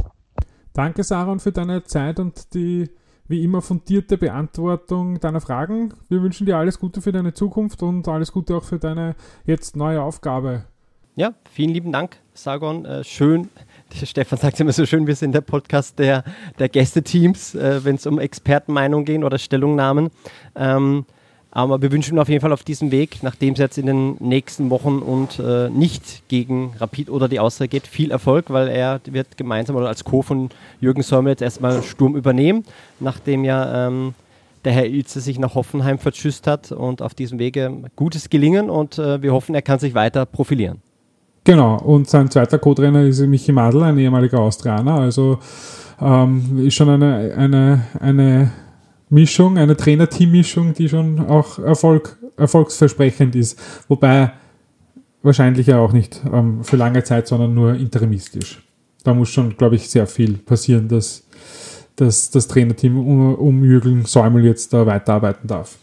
Danke, Saron, für deine Zeit und die wie immer fundierte Beantwortung deiner Fragen. Wir wünschen dir alles Gute für deine Zukunft und alles Gute auch für deine jetzt neue Aufgabe. Ja, vielen lieben Dank, Sargon. Äh, schön, der Stefan sagt immer so schön, wir sind der Podcast der, der Gästeteams, äh, wenn es um Expertenmeinungen geht oder Stellungnahmen. Ähm, aber wir wünschen ihm auf jeden Fall auf diesem Weg, nachdem es jetzt in den nächsten Wochen und äh, nicht gegen Rapid oder die Austria geht, viel Erfolg, weil er wird gemeinsam oder als Co. von Jürgen Säumel jetzt erstmal Sturm übernehmen, nachdem ja ähm, der Herr Ilze sich nach Hoffenheim verschüsst hat, und auf diesem Wege gutes Gelingen, und äh, wir hoffen, er kann sich weiter profilieren. Genau, und sein zweiter Co-Trainer ist Michi Madl, ein ehemaliger Austrianer, also ähm, ist schon eine, eine, eine Mischung, eine Trainer-Team-Mischung, die schon auch Erfolg, erfolgsversprechend ist, wobei wahrscheinlich ja auch nicht ähm, für lange Zeit, sondern nur interimistisch. Da muss schon, glaube ich, sehr viel passieren, dass, dass das Trainerteam um, um Jürgen Säumel jetzt da weiterarbeiten darf.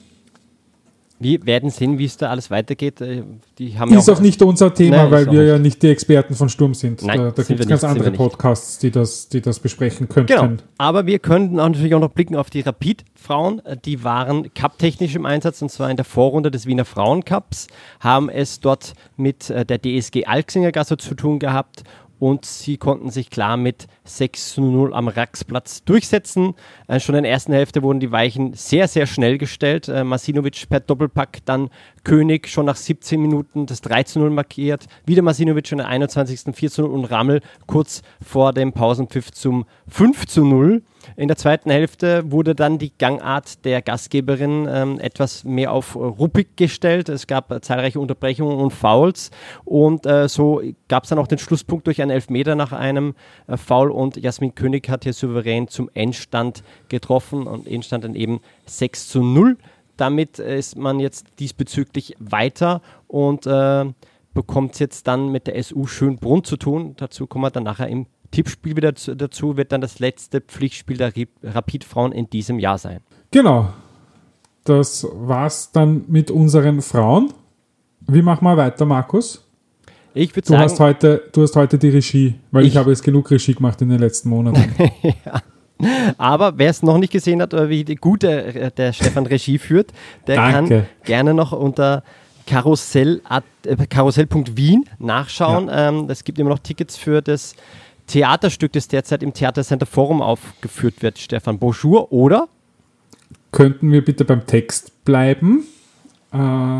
Wir werden sehen, wie es da alles weitergeht. Die haben ist ja auch, auch nicht unser Thema, Nein, weil wir ja nicht die Experten von Sturm sind. Nein, da da sind gibt es wir ganz nicht, andere sind wir nicht. Podcasts, die das, die das besprechen könnten. Genau, aber wir könnten auch natürlich auch noch blicken auf die Rapid-Frauen. Die waren cup-technisch im Einsatz, und zwar in der Vorrunde des Wiener Frauencups, haben es dort mit der D S G Alksinger-Gasse zu tun gehabt, und sie konnten sich klar mit sechs zu null am Raxplatz durchsetzen. Äh, schon in der ersten Hälfte wurden die Weichen sehr, sehr schnell gestellt. Äh, Masinovic per Doppelpack, dann König schon nach siebzehn Minuten das drei zu null markiert. Wieder Masinovic schon in der einundzwanzigsten vier zu null und Rammel kurz vor dem Pausenpfiff zum fünf zu null. In der zweiten Hälfte wurde dann die Gangart der Gastgeberin ähm, etwas mehr auf ruppig gestellt. Es gab äh, zahlreiche Unterbrechungen und Fouls, und äh, so gab es dann auch den Schlusspunkt durch einen Elfmeter nach einem äh, Foul, und Jasmin König hat hier souverän zum Endstand getroffen, und Endstand dann eben sechs zu null. Damit ist man jetzt diesbezüglich weiter und äh, bekommt jetzt dann mit der S U Schönbrunn zu tun. Dazu kommen wir dann nachher im Tippspiel wieder dazu, wird dann das letzte Pflichtspiel der Rapid-Frauen in diesem Jahr sein. Genau. Das war's dann mit unseren Frauen. Wie machen wir weiter, Markus? Ich würde du sagen... Hast heute, du hast heute die Regie, weil ich, ich habe jetzt genug Regie gemacht in den letzten Monaten. ja. Aber wer es noch nicht gesehen hat, oder wie gut der, der Stefan Regie führt, der Danke. kann gerne noch unter karussell punkt wien nachschauen. Es ja. ähm, gibt immer noch Tickets für das Theaterstück, das derzeit im Theatercenter Forum aufgeführt wird, Stefan. Bonjour, oder? Könnten wir bitte beim Text bleiben? Äh,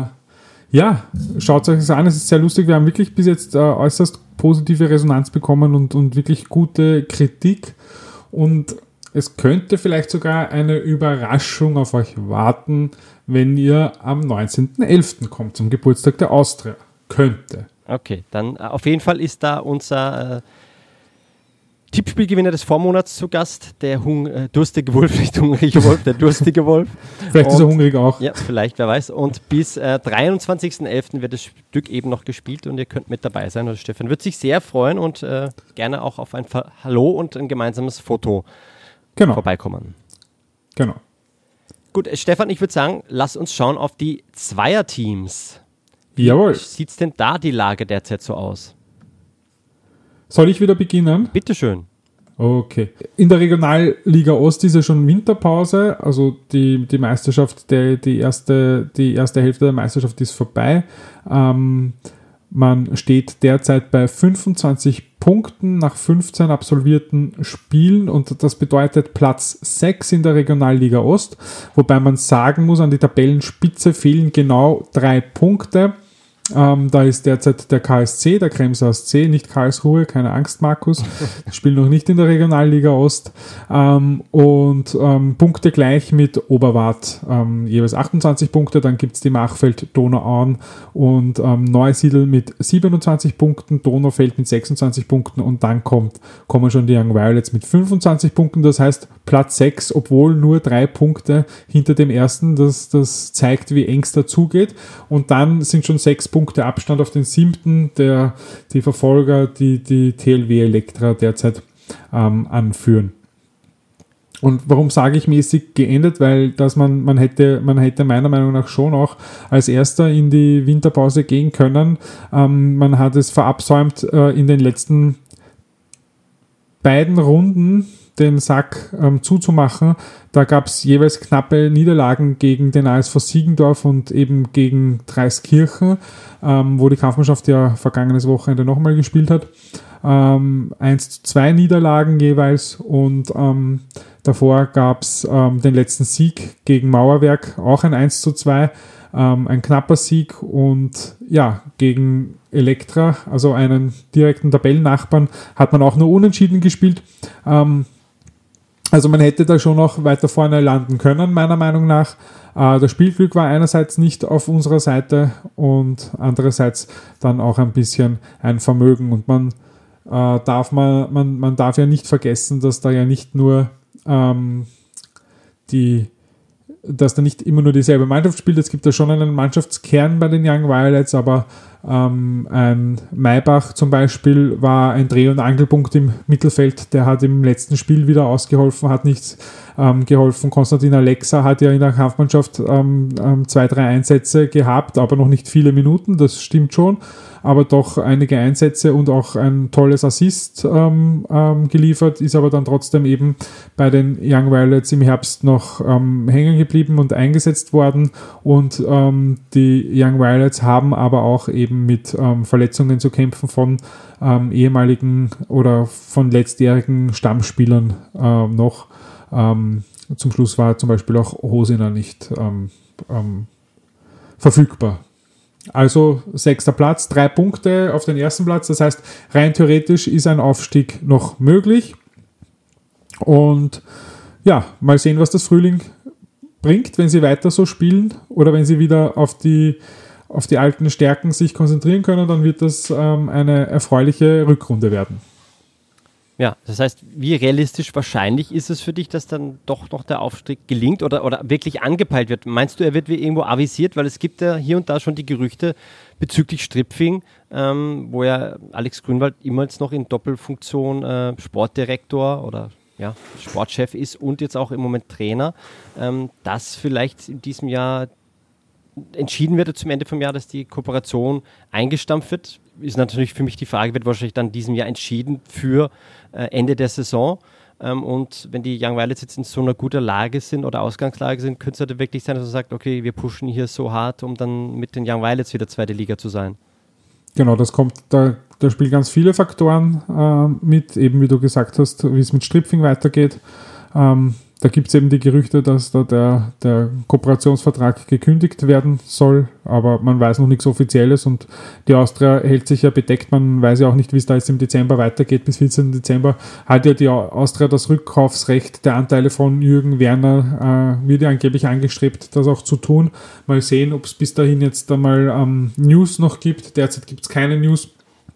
ja, schaut euch das an, es ist sehr lustig. Wir haben wirklich bis jetzt äh, äußerst positive Resonanz bekommen und, und wirklich gute Kritik. Und es könnte vielleicht sogar eine Überraschung auf euch warten, wenn ihr am neunzehnten elften kommt, zum Geburtstag der Austria. Könnte. Okay, dann äh, auf jeden Fall ist da unser... Äh, Tippspielgewinner des Vormonats zu Gast, der hung- äh, durstige Wolf, nicht hungrige Wolf, der durstige Wolf. Vielleicht und, ist er hungrig auch. Ja, vielleicht, wer weiß. Und bis äh, dreiundzwanzigsten elften wird das Stück eben noch gespielt, und ihr könnt mit dabei sein. Und Stefan wird sich sehr freuen und äh, gerne auch auf ein Ver- Hallo und ein gemeinsames Foto genau. vorbeikommen. Genau. Gut, äh, Stefan, ich würde sagen, lass uns schauen auf die Zweierteams. Jawohl. Wie sieht es denn da die Lage derzeit so aus? Soll ich wieder beginnen? Bitteschön. Okay. In der Regionalliga Ost ist ja schon Winterpause, also die, die Meisterschaft, der, die, erste, die erste Hälfte der Meisterschaft ist vorbei. Ähm, man steht derzeit bei fünfundzwanzig Punkten nach fünfzehn absolvierten Spielen, und das bedeutet Platz sechs in der Regionalliga Ost, wobei man sagen muss, an die Tabellenspitze fehlen genau drei Punkte. Ähm, da ist derzeit der K S C, der Kremser S C, nicht Karlsruhe, keine Angst, Markus. Die spielen noch nicht in der Regionalliga Ost. Ähm, und ähm, Punkte gleich mit Oberwart, ähm, jeweils achtundzwanzig Punkte. Dann gibt es die Machfeld, Donauauen und ähm, Neusiedl mit siebenundzwanzig Punkten, Donaufeld mit sechsundzwanzig Punkten, und dann kommt, kommen schon die Young Violets mit fünfundzwanzig Punkten. Das heißt Platz sechs, obwohl nur drei Punkte hinter dem ersten. Das, das zeigt, wie eng es dazugeht. Und dann sind schon sechs Punkte Abstand auf den siebten, der die Verfolger, die die T L W Elektra derzeit ähm, anführen. Und warum sage ich mäßig geendet? Weil dass man, man, hätte, man hätte meiner Meinung nach schon auch als Erster in die Winterpause gehen können. Ähm, man hat es verabsäumt, äh, in den letzten beiden Runden den Sack ähm, zuzumachen. Da gab es jeweils knappe Niederlagen gegen den A S V Siegendorf und eben gegen Dreiskirchen, ähm, wo die Kampfmannschaft ja vergangenes Wochenende nochmal gespielt hat. Ähm, eins zu zwei Niederlagen jeweils und ähm, davor gab es ähm, den letzten Sieg gegen Mauerwerk, auch ein eins zu zwei, ähm, ein knapper Sieg und ja, gegen Elektra, also einen direkten Tabellennachbarn, hat man auch nur unentschieden gespielt. Ähm, also man hätte da schon noch weiter vorne landen können, meiner Meinung nach. Äh, das Spielglück war einerseits nicht auf unserer Seite und andererseits dann auch ein bisschen ein Vermögen und man Äh, darf man, man, man darf ja nicht vergessen, dass da ja nicht nur ähm, die, dass da nicht immer nur dieselbe Mannschaft spielt. Es gibt ja schon einen Mannschaftskern bei den Young Violets, aber ähm, ein Maybach zum Beispiel war ein Dreh- und Angelpunkt im Mittelfeld. Der hat im letzten Spiel wieder ausgeholfen, hat nichts ähm, geholfen. Konstantin Alexa hat ja in der Kampfmannschaft ähm, ähm, zwei, drei Einsätze gehabt, aber noch nicht viele Minuten, das stimmt schon. Aber doch einige Einsätze und auch ein tolles Assist ähm, ähm, geliefert, ist aber dann trotzdem eben bei den Young Violets im Herbst noch ähm, hängen geblieben und eingesetzt worden und ähm, die Young Violets haben aber auch eben mit ähm, Verletzungen zu kämpfen von ähm, ehemaligen oder von letztjährigen Stammspielern äh, noch. Ähm, zum Schluss war zum Beispiel auch Hosiner nicht ähm, ähm, verfügbar. Also sechster Platz, drei Punkte auf den ersten Platz. Das heißt, rein theoretisch ist ein Aufstieg noch möglich. Und ja, mal sehen, was das Frühling bringt, wenn sie weiter so spielen oder wenn sie wieder auf die, auf die alten Stärken sich konzentrieren können, dann wird das ähm, eine erfreuliche Rückrunde werden. Ja, das heißt, wie realistisch wahrscheinlich ist es für dich, dass dann doch noch der Aufstieg gelingt oder, oder wirklich angepeilt wird? Meinst du, er wird wie irgendwo avisiert? Weil es gibt ja hier und da schon die Gerüchte bezüglich Stripfing, ähm, wo ja Alex Grünwald immer jetzt noch in Doppelfunktion äh, Sportdirektor oder ja, Sportchef ist und jetzt auch im Moment Trainer, ähm, dass vielleicht in diesem Jahr entschieden wird zum Ende vom Jahr, dass die Kooperation eingestampft wird. Ist natürlich für mich die Frage, wird wahrscheinlich dann in diesem Jahr entschieden für äh, Ende der Saison. Ähm, und wenn die Young Violets jetzt in so einer guten Lage sind oder Ausgangslage sind, könnte es halt wirklich sein, dass man sagt, okay, wir pushen hier so hart, um dann mit den Young Violets wieder zweite Liga zu sein. Genau, das kommt, da, da spielen ganz viele Faktoren äh, mit, eben wie du gesagt hast, wie es mit Stripfing weitergeht. Ähm, Da gibt es eben die Gerüchte, dass da der, der Kooperationsvertrag gekündigt werden soll, aber man weiß noch nichts Offizielles und die Austria hält sich ja bedeckt. Man weiß ja auch nicht, wie es da jetzt im Dezember weitergeht. Bis vierzehnten Dezember hat ja die Austria das Rückkaufsrecht der Anteile von Jürgen Werner, äh, wird ja angeblich angestrebt, das auch zu tun. Mal sehen, ob es bis dahin jetzt einmal ähm, News noch gibt. Derzeit gibt es keine News.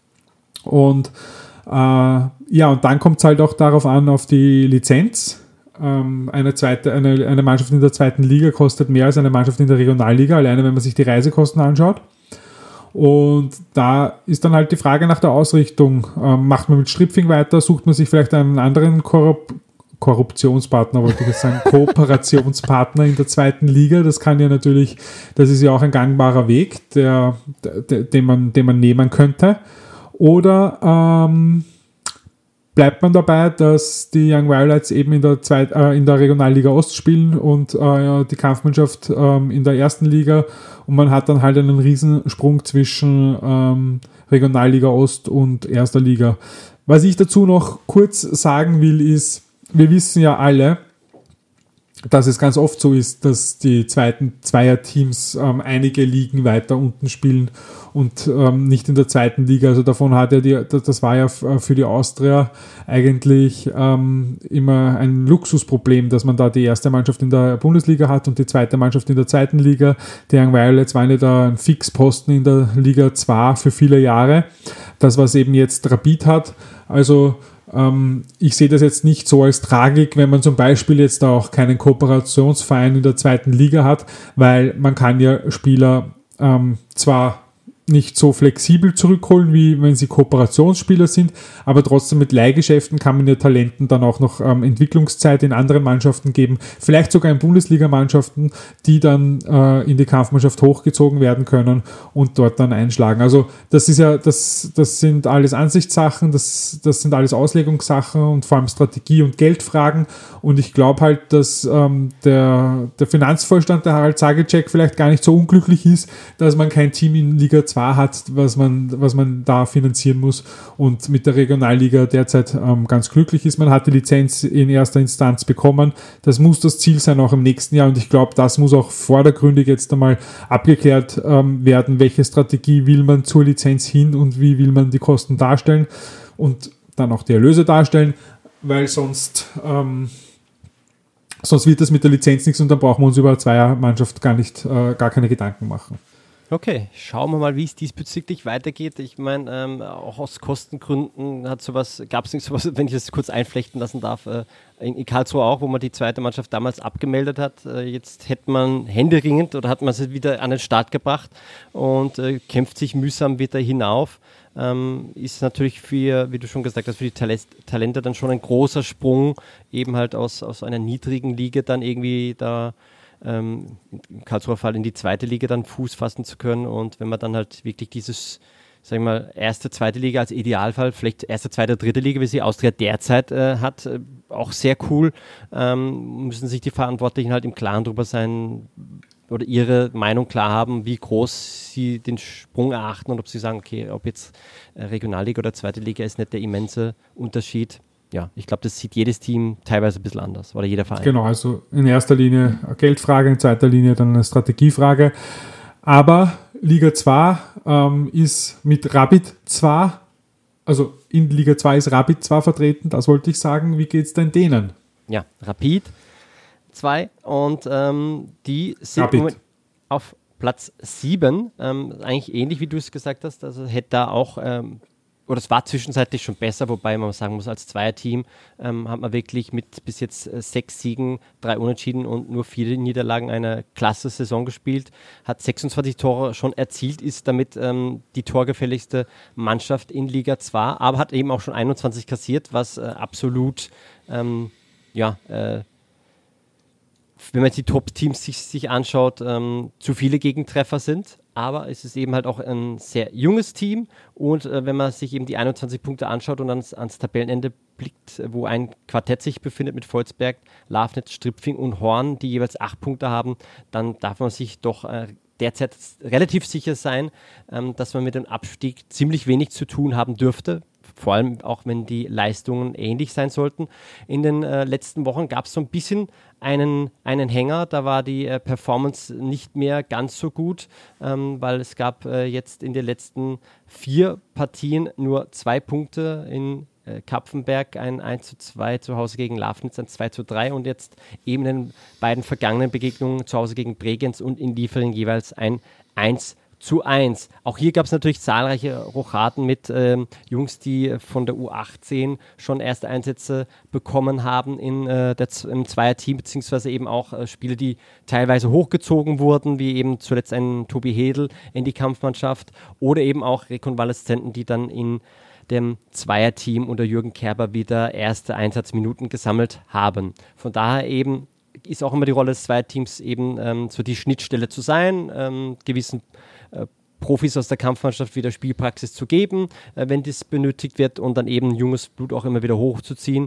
Und äh, ja, und dann kommt es halt auch darauf an, auf die Lizenz. Eine, zweite, eine, eine Mannschaft in der zweiten Liga kostet mehr als eine Mannschaft in der Regionalliga, alleine wenn man sich die Reisekosten anschaut. Und da ist dann halt die Frage nach der Ausrichtung. Ähm, macht man mit Stripfing weiter? Sucht man sich vielleicht einen anderen Korrup- Korruptionspartner, wollte ich jetzt sagen, Kooperationspartner in der zweiten Liga? Das kann ja natürlich, das ist ja auch ein gangbarer Weg, der, der, den, man, den man nehmen könnte. Oder ähm, bleibt man dabei, dass die Young Violets eben in der, Zweit, äh, in der Regionalliga Ost spielen und äh, die Kampfmannschaft ähm, in der ersten Liga und man hat dann halt einen Riesensprung zwischen ähm, Regionalliga Ost und erster Liga. Was ich dazu noch kurz sagen will, ist, wir wissen ja alle, dass es ganz oft so ist, dass die zweiten Zweierteams ähm, einige Ligen weiter unten spielen und ähm, nicht in der zweiten Liga. Also davon hat ja die, das war ja für die Austria eigentlich ähm, immer ein Luxusproblem, dass man da die erste Mannschaft in der Bundesliga hat und die zweite Mannschaft in der zweiten Liga. Die Young Violets waren ja da ein Fixposten in der Liga zwei für viele Jahre. Das, was eben jetzt Rapid hat. Also Ähm, ich sehe das jetzt nicht so als Tragik, wenn man zum Beispiel jetzt da auch keinen Kooperationsverein in der zweiten Liga hat, weil man kann ja Spieler ähm, zwar nicht so flexibel zurückholen, wie wenn sie Kooperationsspieler sind, aber trotzdem mit Leihgeschäften kann man ja Talenten dann auch noch ähm, Entwicklungszeit in anderen Mannschaften geben, vielleicht sogar in Bundesligamannschaften, die dann äh, in die Kampfmannschaft hochgezogen werden können und dort dann einschlagen. Also das ist ja, das, das sind alles Ansichtssachen, das, das sind alles Auslegungssachen und vor allem Strategie- und Geldfragen, und ich glaube halt, dass ähm, der, der Finanzvorstand, der Harald Sagecek, vielleicht gar nicht so unglücklich ist, dass man kein Team in Liga zwei hat, was man, was man da finanzieren muss, und mit der Regionalliga derzeit ähm, ganz glücklich ist. Man hat die Lizenz in erster Instanz bekommen. Das muss das Ziel sein auch im nächsten Jahr, und ich glaube, das muss auch vordergründig jetzt einmal abgeklärt ähm, werden, welche Strategie will man zur Lizenz hin und wie will man die Kosten darstellen und dann auch die Erlöse darstellen, weil sonst ähm, sonst wird das mit der Lizenz nichts, und dann brauchen wir uns über eine Zweiermannschaft gar nicht, äh, gar keine Gedanken machen. Okay, schauen wir mal, wie es diesbezüglich weitergeht. Ich meine, ähm, auch aus Kostengründen hat sowas, gab es nicht sowas, wenn ich das kurz einflechten lassen darf, äh, in, in Karlsruhe auch, wo man die zweite Mannschaft damals abgemeldet hat. Äh, jetzt hätte man händeringend oder hat man sie wieder an den Start gebracht und äh, kämpft sich mühsam wieder hinauf. Ähm, ist natürlich für, wie du schon gesagt hast, für die Talent, Talente dann schon ein großer Sprung, eben halt aus, aus einer niedrigen Liga dann irgendwie da ähm, im Karlsruher Fall in die zweite Liga dann Fuß fassen zu können, und wenn man dann halt wirklich dieses, sagen wir mal, erste, zweite Liga als Idealfall, vielleicht erste, zweite, dritte Liga, wie sie Austria derzeit äh, hat, äh, auch sehr cool, ähm, müssen sich die Verantwortlichen halt im Klaren darüber sein oder ihre Meinung klar haben, wie groß sie den Sprung erachten und ob sie sagen, okay, ob jetzt äh, Regionalliga oder zweite Liga ist nicht der immense Unterschied. Ja, ich glaube, das sieht jedes Team teilweise ein bisschen anders oder jeder Verein. Genau, also in erster Linie eine Geldfrage, in zweiter Linie dann eine Strategiefrage. Aber Liga zwei ähm, ist mit Rapid zwar, also in Liga zwei ist Rapid zwar vertreten, das wollte ich sagen. Wie geht es denn denen? Ja, Rapid zwei, und ähm, die sind auf Platz sieben, ähm, eigentlich ähnlich wie du es gesagt hast, also hätte da auch ähm, oder es war zwischenzeitlich schon besser, wobei man sagen muss, als Zweierteam ähm, hat man wirklich mit bis jetzt äh, sechs Siegen, drei Unentschieden und nur vier Niederlagen eine klasse Saison gespielt, hat sechsundzwanzig Tore schon erzielt, ist damit ähm, die torgefälligste Mannschaft in Liga zwei, aber hat eben auch schon einundzwanzig kassiert, was äh, absolut, ähm, ja, äh, wenn man jetzt die Top-Teams sich, sich anschaut, ähm, zu viele Gegentreffer sind. Aber es ist eben halt auch ein sehr junges Team, und äh, wenn man sich eben die einundzwanzig Punkte anschaut und dann ans, ans Tabellenende blickt, wo ein Quartett sich befindet mit Volzberg, Lafnitz, Stripfing und Horn, die jeweils acht Punkte haben, dann darf man sich doch äh, derzeit relativ sicher sein, ähm, dass man mit dem Abstieg ziemlich wenig zu tun haben dürfte. Vor allem auch, wenn die Leistungen ähnlich sein sollten. In den äh, letzten Wochen gab es so ein bisschen einen, einen Hänger, da war die äh, Performance nicht mehr ganz so gut, ähm, weil es gab äh, jetzt in den letzten vier Partien nur zwei Punkte in äh, Kapfenberg, ein eins zu zwei zu Hause gegen Lafnitz, ein zwei zu drei, und jetzt eben in den beiden vergangenen Begegnungen zu Hause gegen Bregenz und in Liefering jeweils ein eins zu eins. Auch hier gab es natürlich zahlreiche Rochaden mit ähm, Jungs, die von der U achtzehn schon erste Einsätze bekommen haben in, äh, der, im Zweierteam, beziehungsweise eben auch äh, Spieler, die teilweise hochgezogen wurden, wie eben zuletzt ein Tobi Hedel in die Kampfmannschaft, oder eben auch Rekonvaleszenten, die dann in dem Zweierteam unter Jürgen Kerber wieder erste Einsatzminuten gesammelt haben. Von daher eben ist auch immer die Rolle des Zweierteams eben ähm, so die Schnittstelle zu sein, ähm, gewissen äh, Profis aus der Kampfmannschaft wieder Spielpraxis zu geben, äh, wenn das benötigt wird, und dann eben junges Blut auch immer wieder hochzuziehen.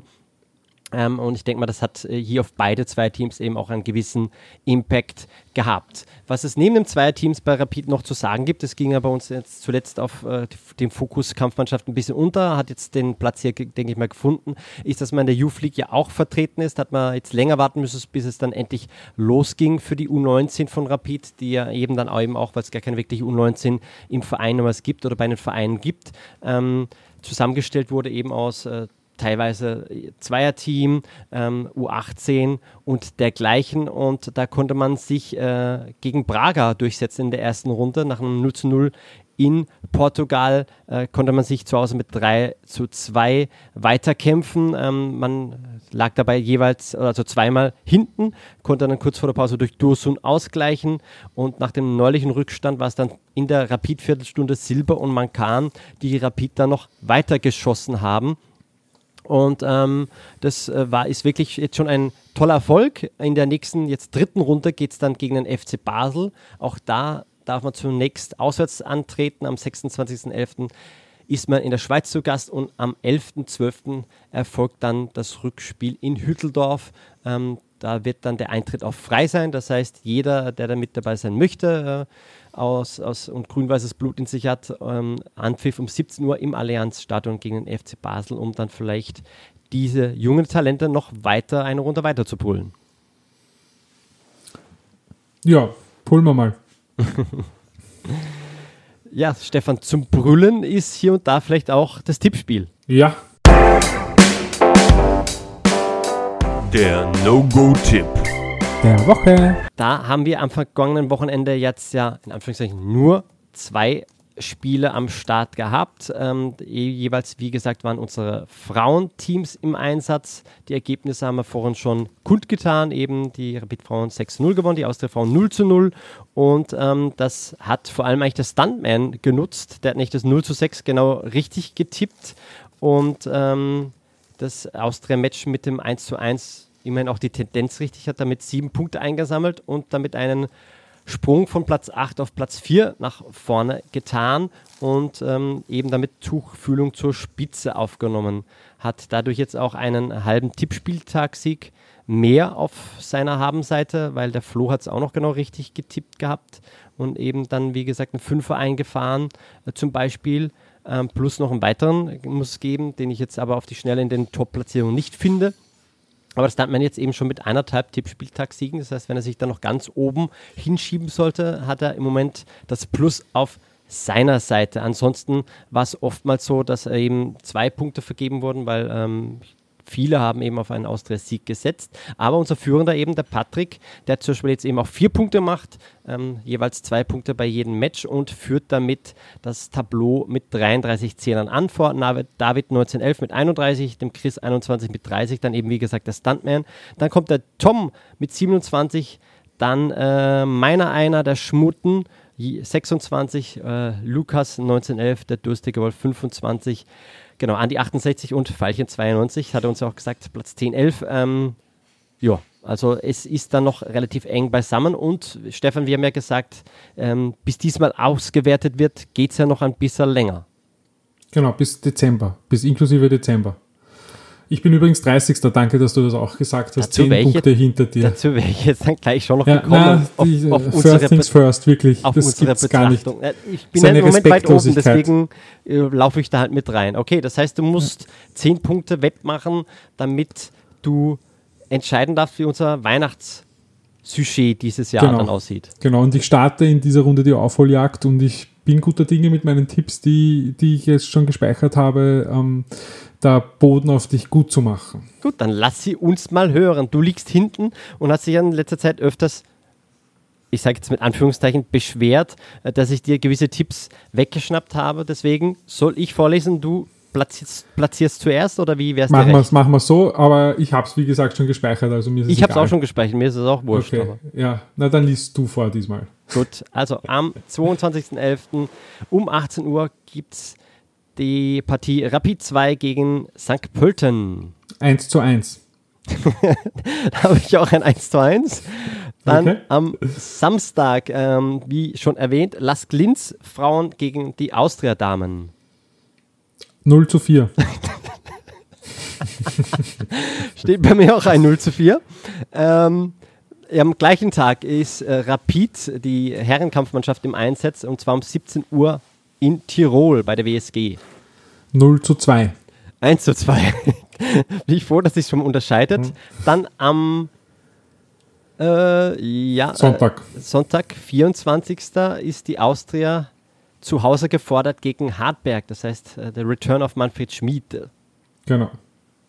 Ähm, und ich denke mal, das hat äh, hier auf beide Zweierteams eben auch einen gewissen Impact gehabt. Was es neben den Zweierteams bei Rapid noch zu sagen gibt, das ging ja bei uns jetzt zuletzt auf äh, dem Fokus Kampfmannschaft ein bisschen unter, hat jetzt den Platz hier, denke ich mal, gefunden, ist, dass man in der Youth League ja auch vertreten ist, hat man jetzt länger warten müssen, bis es dann endlich losging für die U neunzehn von Rapid, die ja eben dann auch eben auch, weil es gar keine wirkliche U neunzehn im Verein noch was gibt oder bei den Vereinen gibt, ähm, zusammengestellt wurde eben aus äh, teilweise Zweierteam, ähm, U achtzehn und dergleichen. Und da konnte man sich äh, gegen Braga durchsetzen in der ersten Runde. Nach einem null zu null in Portugal äh, konnte man sich zu Hause mit drei zu zwei weiterkämpfen. Ähm, man lag dabei jeweils, also zweimal hinten, konnte dann kurz vor der Pause durch Dursun ausgleichen. Und nach dem neulichen Rückstand war es dann in der Rapid-Viertelstunde Silber und Mankan, die Rapid dann noch weitergeschossen haben. Und ähm, das äh, war, ist wirklich jetzt schon ein toller Erfolg. In der nächsten, jetzt dritten Runde geht es dann gegen den F C Basel. Auch da darf man zunächst auswärts antreten. Am sechsundzwanzigsten elften ist man in der Schweiz zu Gast und am elften zwölften erfolgt dann das Rückspiel in Hütteldorf. Ähm, da wird dann der Eintritt auch frei sein. Das heißt, jeder, der da mit dabei sein möchte äh, aus, aus, und grün-weißes Blut in sich hat, ähm, Anpfiff um siebzehn Uhr im Allianz-Stadion gegen den F C Basel, um dann vielleicht diese jungen Talente noch weiter eine Runde weiter zu pullen. Ja, pullen wir mal. Ja, Stefan, zum Brüllen ist hier und da vielleicht auch das Tippspiel. Ja. Der No-Go-Tipp der Woche. Da haben wir am vergangenen Wochenende jetzt ja in Anführungszeichen nur zwei Spiele am Start gehabt. Ähm, jeweils, wie gesagt, waren unsere Frauenteams im Einsatz. Die Ergebnisse haben wir vorhin schon kundgetan. Eben die Rapid-Frauen sechs zu null gewonnen, die Austria-Frauen null zu null. Und ähm, das hat vor allem eigentlich der Stuntman genutzt. Der hat nicht das null zu sechs genau richtig getippt. Und ähm, das Austria-Match mit dem eins zu eins immerhin auch die Tendenz richtig hat, damit sieben Punkte eingesammelt und damit einen Sprung von Platz acht auf Platz vier nach vorne getan und ähm, eben damit Tuchfühlung zur Spitze aufgenommen. Hat dadurch jetzt auch einen halben Tippspieltagssieg mehr auf seiner Habenseite, weil der Flo hat es auch noch genau richtig getippt gehabt und eben dann, wie gesagt, einen Fünfer eingefahren äh, zum Beispiel, ähm, plus noch einen weiteren muss es geben, den ich jetzt aber auf die Schnelle in den Top-Platzierungen nicht finde. Aber das lernt man jetzt eben schon mit eineinhalb Tippspieltagssiegen. Das heißt, wenn er sich dann noch ganz oben hinschieben sollte, hat er im Moment das Plus auf seiner Seite. Ansonsten war es oftmals so, dass eben zwei Punkte vergeben wurden, weil ähm, viele haben eben auf einen Austria-Sieg gesetzt. Aber unser Führender eben, der Patrick, der zum Beispiel jetzt eben auch vier Punkte macht, ähm, jeweils zwei Punkte bei jedem Match und führt damit das Tableau mit dreiunddreißig Zehnern an. Vor David neunzehn elf mit einunddreißig, dem Chris einundzwanzig mit dreißig, dann eben wie gesagt der Stuntman. Dann kommt der Tom mit siebenundzwanzig, dann äh, meiner einer, der Schmutten, sechsundzwanzig, äh, Lukas neunzehn elf, der durstige Wolf fünfundzwanzig, genau, Andi achtundsechzig und Veilchen zweiundneunzig, hat er uns auch gesagt, Platz zehn elf. Ähm, ja, also es ist dann noch relativ eng beisammen und Stefan, wir haben ja gesagt, ähm, bis diesmal ausgewertet wird, geht es ja noch ein bisschen länger. Genau, bis Dezember, bis inklusive Dezember. Ich bin übrigens dreißigster Danke, dass du das auch gesagt hast. Dazu Zehn Punkte jetzt, hinter dir. Dazu wäre ich jetzt dann gleich schon noch ja, gekommen. Na, die, auf, auf first things first, wirklich. Auf das gibt's gar nicht. Ich bin ja im Moment weit oben, deswegen äh, laufe ich da halt mit rein. Okay, das heißt, du musst zehn Punkte wettmachen, damit du entscheiden darfst, wie unser Weihnachtssujet dieses Jahr genau. dann aussieht. Genau, und ich starte in dieser Runde die Aufholjagd und ich bin guter Dinge mit meinen Tipps, die, die ich jetzt schon gespeichert habe, ähm, da Boden auf dich gut zu machen. Gut, dann lass sie uns mal hören. Du liegst hinten und hast dich in letzter Zeit öfters, ich sage jetzt mit Anführungszeichen, beschwert, dass ich dir gewisse Tipps weggeschnappt habe. Deswegen soll ich vorlesen, du platzierst, platzierst zuerst oder wie wär's machen dir recht? Machen wir es so, aber ich habe es wie gesagt schon gespeichert. Also mir ist es ich habe es egal. auch schon gespeichert, mir ist es auch wurscht. Okay, Aber. ja, na dann liest du vor diesmal. Gut, also am zweiundzwanzigsten elften um achtzehn Uhr gibt es die Partie Rapid zwei gegen Sankt Pölten. eins zu eins. Da habe ich auch ein eins zu eins. Dann okay. Am Samstag, ähm, wie schon erwähnt, Las Glins Frauen gegen die Austria-Damen. null zu vier. Steht bei mir auch ein null zu vier. Ähm, am gleichen Tag ist äh, Rapid, die Herrenkampfmannschaft, im Einsatz, und zwar um siebzehn Uhr in Tirol bei der W S G. null zu zwei. eins zu zwei. Bin ich froh, dass sich schon unterscheidet. Mhm. Dann am äh, ja, Sonntag. Äh, Sonntag, vierundzwanzigsten ist die Austria zu Hause gefordert gegen Hartberg. Das heißt, äh, der Return of Manfred Schmid. Genau.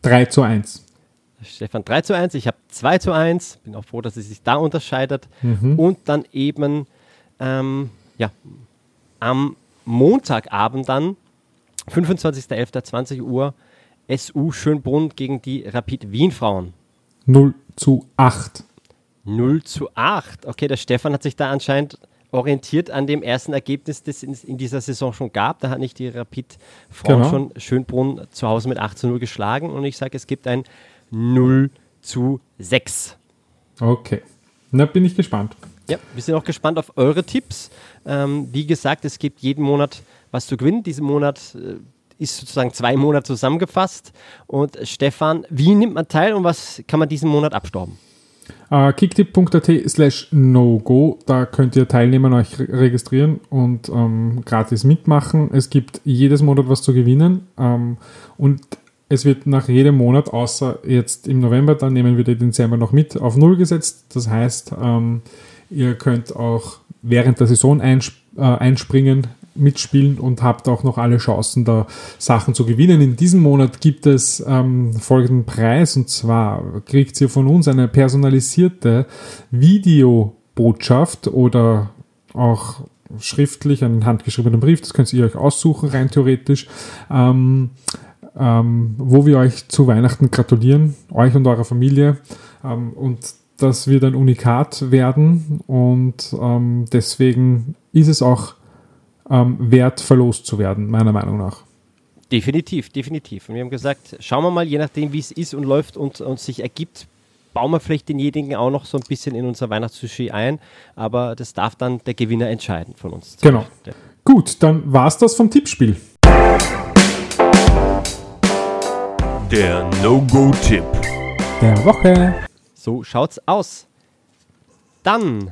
drei zu eins. Stefan drei zu eins, ich habe zwei zu eins. Bin auch froh, dass es sich da unterscheidet. Mhm. Und dann eben ähm, ja, am Montagabend dann, fünfundzwanzigster elfter zwanzig Uhr, S U Schönbrunn gegen die Rapid Wien Frauen. null zu acht. null zu acht. Okay, der Stefan hat sich da anscheinend orientiert an dem ersten Ergebnis, das es in dieser Saison schon gab. Da hat nicht die Rapid Frauen Genau. schon Schönbrunn zu Hause mit acht zu null geschlagen. Und ich sage, es gibt ein null zu sechs. Okay. Na, bin ich gespannt. Ja, wir sind auch gespannt auf eure Tipps. Ähm, wie gesagt, es gibt jeden Monat was zu gewinnen. Diesen Monat äh, ist sozusagen zwei Monate zusammengefasst. Und Stefan, wie nimmt man teil und was kann man diesen Monat abstauben? Uh, kicktipp.at slash no-go, da könnt ihr teilnehmen, euch re- registrieren und ähm, gratis mitmachen. Es gibt jedes Monat was zu gewinnen ähm, und es wird nach jedem Monat, außer jetzt im November, dann nehmen wir den Dezember noch mit, auf Null gesetzt. Das heißt, ähm, ihr könnt auch während der Saison einsp- äh, einspringen, mitspielen und habt auch noch alle Chancen, da Sachen zu gewinnen. In diesem Monat gibt es ähm, folgenden Preis, und zwar kriegt ihr von uns eine personalisierte Videobotschaft oder auch schriftlich einen handgeschriebenen Brief, das könnt ihr euch aussuchen, rein theoretisch, ähm, ähm, wo wir euch zu Weihnachten gratulieren, euch und eurer Familie, ähm, und das wird ein Unikat werden und ähm, deswegen ist es auch ähm, wert, verlost zu werden, meiner Meinung nach. Definitiv, definitiv. Und wir haben gesagt, schauen wir mal, je nachdem, wie es ist und läuft und, und sich ergibt, bauen wir vielleicht denjenigen auch noch so ein bisschen in unser Weihnachtssushi ein, aber das darf dann der Gewinner entscheiden von uns. Genau. Gut, dann war es das vom Tippspiel. Der No-Go-Tipp. Der Woche. So schaut's aus. Dann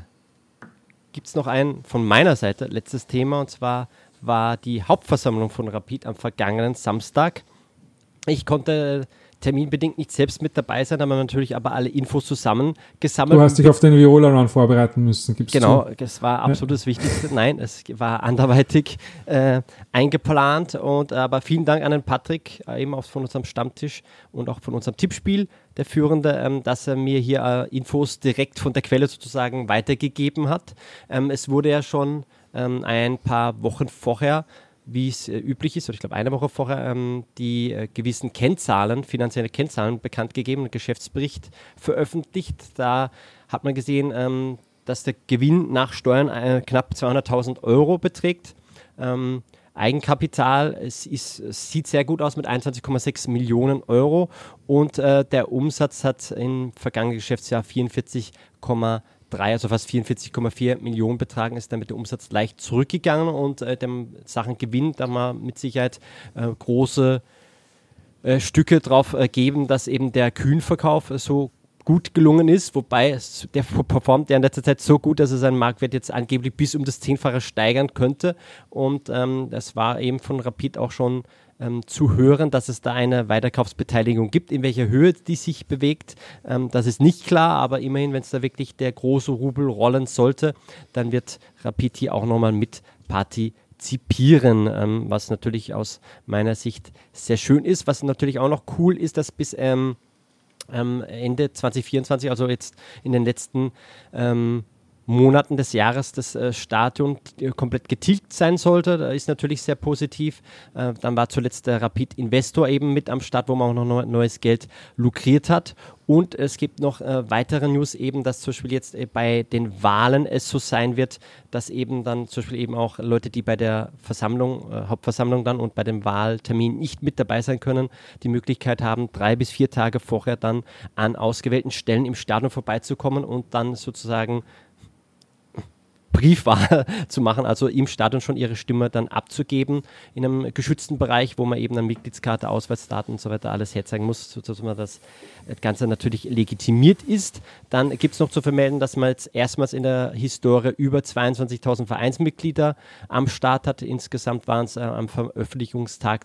gibt es noch ein von meiner Seite, letztes Thema, und zwar war die Hauptversammlung von Rapid am vergangenen Samstag. Ich konnte terminbedingt nicht selbst mit dabei sein, aber natürlich aber alle Infos zusammengesammelt. Du hast dich auf den Viola-Run vorbereiten müssen, gibst Genau, du? das war absolut das Wichtigste. Nein, es war anderweitig äh, eingeplant, und aber vielen Dank an den Patrick, äh, eben auch von unserem Stammtisch und auch von unserem Tippspiel, der Führende, ähm, dass er mir hier äh, Infos direkt von der Quelle sozusagen weitergegeben hat. Ähm, es wurde ja schon ähm, ein paar Wochen vorher, wie es äh, üblich ist, oder ich glaube eine Woche vorher, ähm, die äh, gewissen Kennzahlen, finanzielle Kennzahlen bekannt gegeben, ein Geschäftsbericht veröffentlicht. Da hat man gesehen, ähm, dass der Gewinn nach Steuern äh, knapp zweihunderttausend Euro beträgt. Ähm, Eigenkapital, es, ist, es sieht sehr gut aus mit einundzwanzig Komma sechs Millionen Euro, und äh, der Umsatz hat im vergangenen Geschäftsjahr vierundvierzig Komma drei, also fast vierundvierzig Komma vier Millionen betragen, ist damit der Umsatz leicht zurückgegangen, und äh, dem Sachen Gewinn, da man mit Sicherheit äh, große äh, Stücke drauf äh, geben, dass eben der Kühnverkauf äh, so gut gelungen ist, wobei es, der performt ja in letzter Zeit so gut, dass er seinen Marktwert jetzt angeblich bis um das Zehnfache steigern könnte, und ähm, das war eben von Rapid auch schon ähm, zu hören, dass es da eine Weiterkaufsbeteiligung gibt. In welcher Höhe die sich bewegt, ähm, das ist nicht klar, aber immerhin, wenn es da wirklich der große Rubel rollen sollte, dann wird Rapid hier auch nochmal mit partizipieren, ähm, was natürlich aus meiner Sicht sehr schön ist. Was natürlich auch noch cool ist, dass bis ähm, ähm, Ende zwanzig vierundzwanzig, also jetzt in den letzten ähm, Monaten des Jahres, das äh, Stadion äh, komplett getilgt sein sollte. Das ist natürlich sehr positiv. Äh, dann war zuletzt der Rapid Investor eben mit am Start, wo man auch noch neu, neues Geld lukriert hat. Und es gibt noch äh, weitere News eben, dass zum Beispiel jetzt äh, bei den Wahlen es so sein wird, dass eben dann zum Beispiel eben auch Leute, die bei der Versammlung, äh, Hauptversammlung dann und bei dem Wahltermin nicht mit dabei sein können, die Möglichkeit haben, drei bis vier Tage vorher dann an ausgewählten Stellen im Stadion vorbeizukommen und dann sozusagen Briefwahl zu machen, also im Stadion schon ihre Stimme dann abzugeben in einem geschützten Bereich, wo man eben eine Mitgliedskarte, Ausweisdaten und so weiter alles herzeigen muss, sodass man das Ganze natürlich legitimiert ist. Dann gibt es noch zu vermelden, dass man jetzt erstmals in der Historie über zweiundzwanzigtausend Vereinsmitglieder am Start hat. Insgesamt waren es äh, am Veröffentlichungstag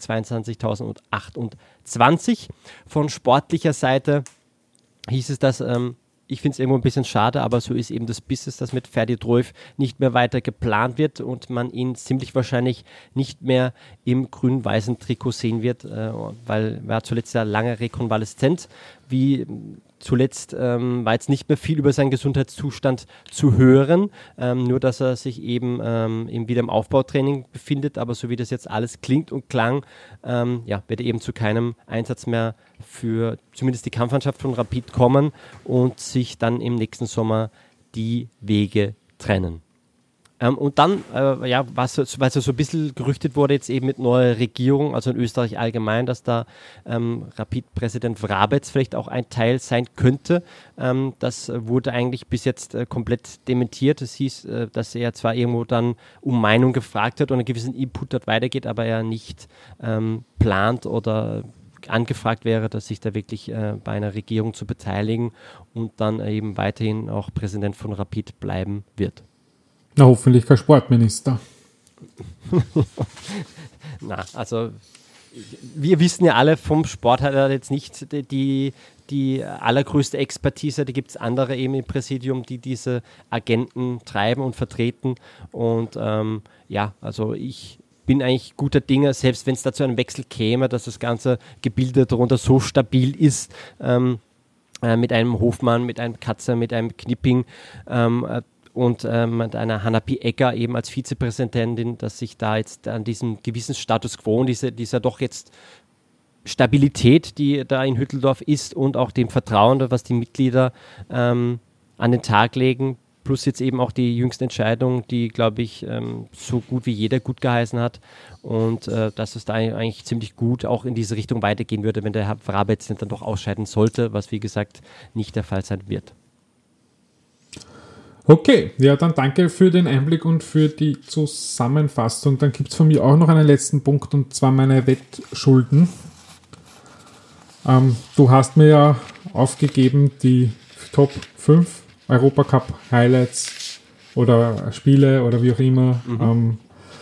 zweiundzwanzigtausendachtundzwanzig. Von sportlicher Seite hieß es, dass ähm, ich finde es irgendwo ein bisschen schade, aber so ist eben das Business, dass mit Ferdi Druev nicht mehr weiter geplant wird und man ihn ziemlich wahrscheinlich nicht mehr im grün-weißen Trikot sehen wird, äh, weil er war zuletzt ja lange rekonvaleszent, wie zuletzt ähm, war jetzt nicht mehr viel über seinen Gesundheitszustand zu hören, ähm, nur dass er sich eben, ähm, eben wieder im Aufbautraining befindet, aber so wie das jetzt alles klingt und klang, ähm, ja, wird er eben zu keinem Einsatz mehr für zumindest die Kampfmannschaft von Rapid kommen und sich dann im nächsten Sommer die Wege trennen. Ähm, und dann, äh, ja, was, weil so, so ein bisschen gerüchtet wurde, jetzt eben mit neuer Regierung, also in Österreich allgemein, dass da ähm, Rapid-Präsident Vrabetz vielleicht auch ein Teil sein könnte. Ähm, das wurde eigentlich bis jetzt äh, komplett dementiert. Es hieß, äh, dass er zwar irgendwo dann um Meinung gefragt hat und einen gewissen Input dort weitergeht, aber er nicht ähm, plant oder angefragt wäre, dass sich da wirklich äh, bei einer Regierung zu beteiligen und dann eben weiterhin auch Präsident von Rapid bleiben wird. Na, hoffentlich kein Sportminister. Na, also wir wissen ja alle, vom Sport hat er jetzt nicht die, die, die allergrößte Expertise. Da gibt es andere eben im Präsidium, die diese Agenten treiben und vertreten. Und ähm, ja, also ich bin eigentlich guter Dinge, selbst wenn es da zu einem Wechsel käme, dass das ganze Gebilde darunter so stabil ist, ähm, äh, mit einem Hofmann, mit einem Katzer, mit einem Knipping, ähm, äh, und ähm, mit einer Hannah-P. Egger eben als Vizepräsidentin, dass sich da jetzt an diesem gewissen Status quo und diese, dieser doch jetzt Stabilität, die da in Hütteldorf ist und auch dem Vertrauen, was die Mitglieder ähm, an den Tag legen, plus jetzt eben auch die jüngste Entscheidung, die, glaube ich, ähm, so gut wie jeder gut geheißen hat und äh, dass es da eigentlich ziemlich gut auch in diese Richtung weitergehen würde, wenn der Herr Vrabetz dann doch ausscheiden sollte, was wie gesagt nicht der Fall sein wird. Okay, ja, dann danke für den Einblick und für die Zusammenfassung. Dann gibt es von mir auch noch einen letzten Punkt, und zwar meine Wettschulden. Ähm, du hast mir ja aufgegeben, die Top fünf Europacup-Highlights oder Spiele oder wie auch immer mhm. ähm,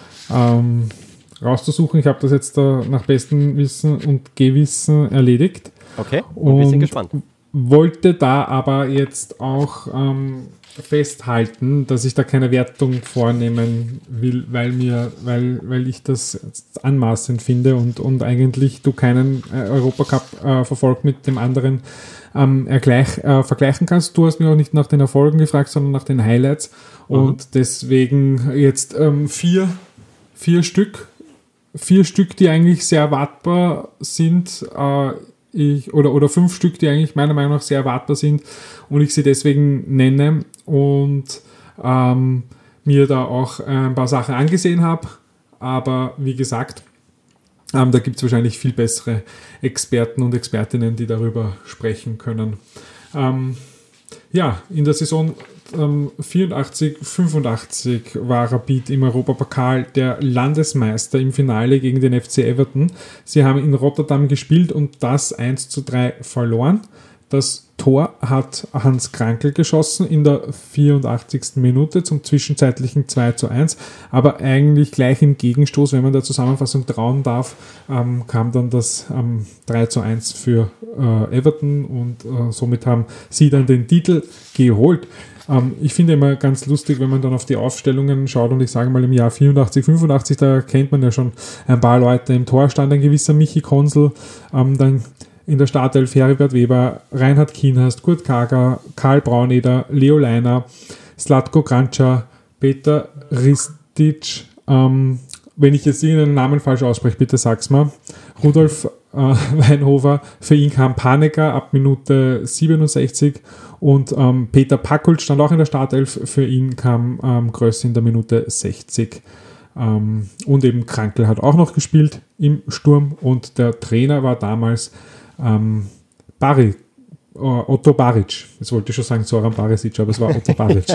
ähm, rauszusuchen. Ich habe das jetzt da nach bestem Wissen und Gewissen erledigt. Okay, und wir sind gespannt. Wollte da aber jetzt auch ähm, festhalten, dass ich da keine Wertung vornehmen will, weil mir, weil, weil ich das anmaßend finde und, und eigentlich du keinen äh, Europacup äh, verfolgt mit dem anderen ähm, ergleich, äh, vergleichen kannst. Du hast mich auch nicht nach den Erfolgen gefragt, sondern nach den Highlights. Mhm. Und deswegen jetzt ähm, vier, vier Stück, vier Stück, die eigentlich sehr erwartbar sind, äh, Ich, oder, oder fünf Stück, die eigentlich meiner Meinung nach sehr erwartbar sind und ich sie deswegen nenne und ähm, mir da auch ein paar Sachen angesehen habe. Aber wie gesagt, ähm, da gibt es wahrscheinlich viel bessere Experten und Expertinnen, die darüber sprechen können. Ähm, ja, in der Saison ähm, vierundachtzig fünfundachtzig war Rapid im Europapokal der Landesmeister im Finale gegen den F C Everton. Sie haben in Rotterdam gespielt und das eins zu drei verloren. Das Tor hat Hans Krankl geschossen in der vierundachtzigsten Minute zum zwischenzeitlichen zwei zu eins, aber eigentlich gleich im Gegenstoß, wenn man der Zusammenfassung trauen darf, ähm, kam dann das ähm, drei zu eins für äh, Everton und äh, somit haben sie dann den Titel geholt. Ähm, ich finde immer ganz lustig, wenn man dann auf die Aufstellungen schaut und ich sage mal im Jahr vierundachtzig fünfundachtzig, da kennt man ja schon ein paar Leute. Im Tor stand ein gewisser Michi Konsel, ähm, dann in der Startelf Heribert Weber, Reinhard Kienhast, Kurt Kager, Karl Brauneder, Leo Leiner, Zlatko Kranča, Peter Ristic, ähm, wenn ich jetzt irgendeinen Namen falsch ausspreche, bitte sag's mal, Rudolf äh, Weinhofer, für ihn kam Panecker ab Minute siebenundsechzig und ähm, Peter Packult stand auch in der Startelf, für ihn kam ähm, Gröss in der Minute sechzig. Ähm, und eben Krankl hat auch noch gespielt im Sturm und der Trainer war damals Ähm, Bari, uh, Otto Baric. Jetzt wollte ich schon sagen Zoran Barisic, aber es war Otto Baric.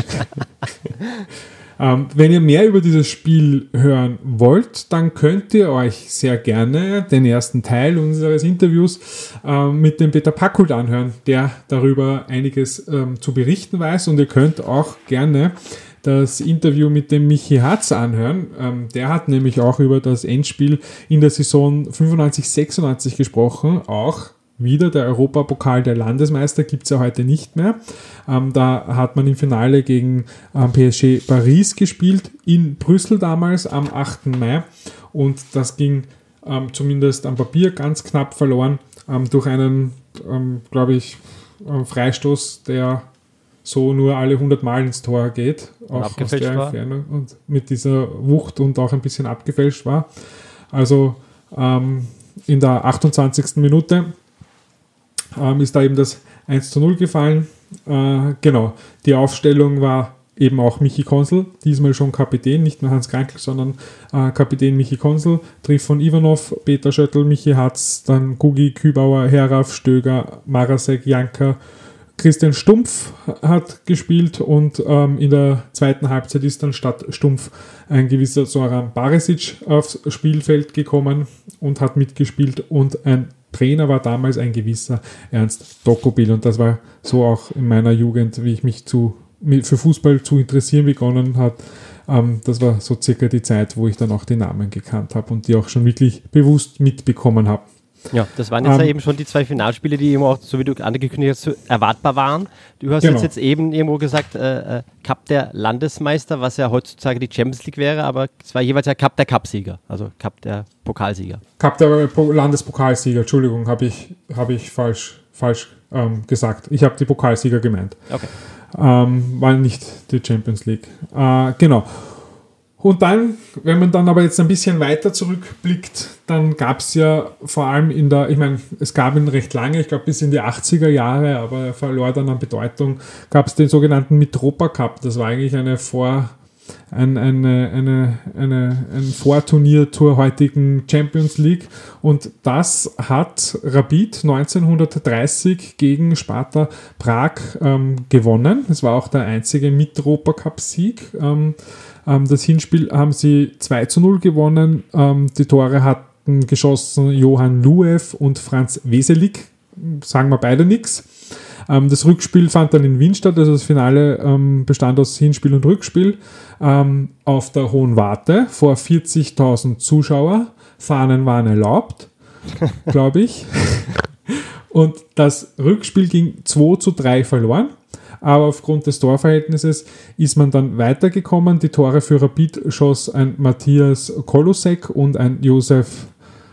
ähm, wenn ihr mehr über dieses Spiel hören wollt, dann könnt ihr euch sehr gerne den ersten Teil unseres Interviews ähm, mit dem Peter Packult anhören, der darüber einiges ähm, zu berichten weiß, und ihr könnt auch gerne das Interview mit dem Michi Hatz anhören. Ähm, der hat nämlich auch über das Endspiel in der Saison fünfundneunzig sechsundneunzig gesprochen, auch wieder. Der Europapokal der Landesmeister gibt es ja heute nicht mehr. Ähm, da hat man im Finale gegen ähm, P S G Paris gespielt, in Brüssel damals am achten Mai. Und das ging ähm, zumindest am Papier ganz knapp verloren ähm, durch einen, ähm, glaube ich, ähm, Freistoß, der so nur alle hundert Mal ins Tor geht, auch aus der Entfernung und mit dieser Wucht und auch ein bisschen abgefälscht war. Also ähm, in der achtundzwanzigsten Minute ähm, ist da eben das eins zu null gefallen. Äh, genau, die Aufstellung war eben auch Michi Konsel, diesmal schon Kapitän, nicht mehr Hans Krankl, sondern äh, Kapitän Michi Konsel, Trifon Ivanov, Peter Schöttl, Michi Hatz, dann Gugi, Kübauer, Heraf, Stöger, Marasek, Janka, Christian Stumpf hat gespielt und ähm, in der zweiten Halbzeit ist dann statt Stumpf ein gewisser Zoran Barisic aufs Spielfeld gekommen und hat mitgespielt und ein Trainer war damals ein gewisser Ernst Dokobil und das war so auch in meiner Jugend, wie ich mich zu, für Fußball zu interessieren begonnen hat. Ähm, das war so circa die Zeit, wo ich dann auch die Namen gekannt habe und die auch schon wirklich bewusst mitbekommen habe. Ja, das waren jetzt ähm, ja eben schon die zwei Finalspiele, die eben auch, so wie du angekündigt hast, erwartbar waren. Du hast genau. jetzt, jetzt eben irgendwo gesagt, äh, Cup der Landesmeister, was ja heutzutage die Champions League wäre, aber es war jeweils ja Cup der Cupsieger, also Cup der Pokalsieger. Cup der Landespokalsieger, Entschuldigung, habe ich, hab ich falsch, falsch ähm, gesagt. Ich habe die Pokalsieger gemeint. Okay. Ähm, war nicht die Champions League. Äh, genau. Und dann, wenn man dann aber jetzt ein bisschen weiter zurückblickt, dann gab es ja vor allem in der, ich meine, es gab ihn recht lange, ich glaube bis in die achtziger Jahre, aber er verlor dann an Bedeutung, gab es den sogenannten Mitropa Cup. Das war eigentlich eine Vor, ein, eine, eine, eine, ein Vorturnier zur heutigen Champions League und das hat Rapid neunzehnhundertdreißig gegen Sparta Prag ähm, gewonnen. Das war auch der einzige Mitropa Cup Sieg. Ähm, Das Hinspiel haben sie zwei zu null gewonnen. Die Tore hatten geschossen Johann Luev und Franz Weselik. Sagen wir beide nichts. Das Rückspiel fand dann in Wien statt. Also das Finale bestand aus Hinspiel und Rückspiel. Auf der Hohen Warte vor vierzigtausend Zuschauer. Fahnen waren erlaubt, glaube ich. Und das Rückspiel ging zwei zu drei verloren. Aber aufgrund des Torverhältnisses ist man dann weitergekommen. Die Tore für Rapid schoss ein Matthias Kolusek und ein Josef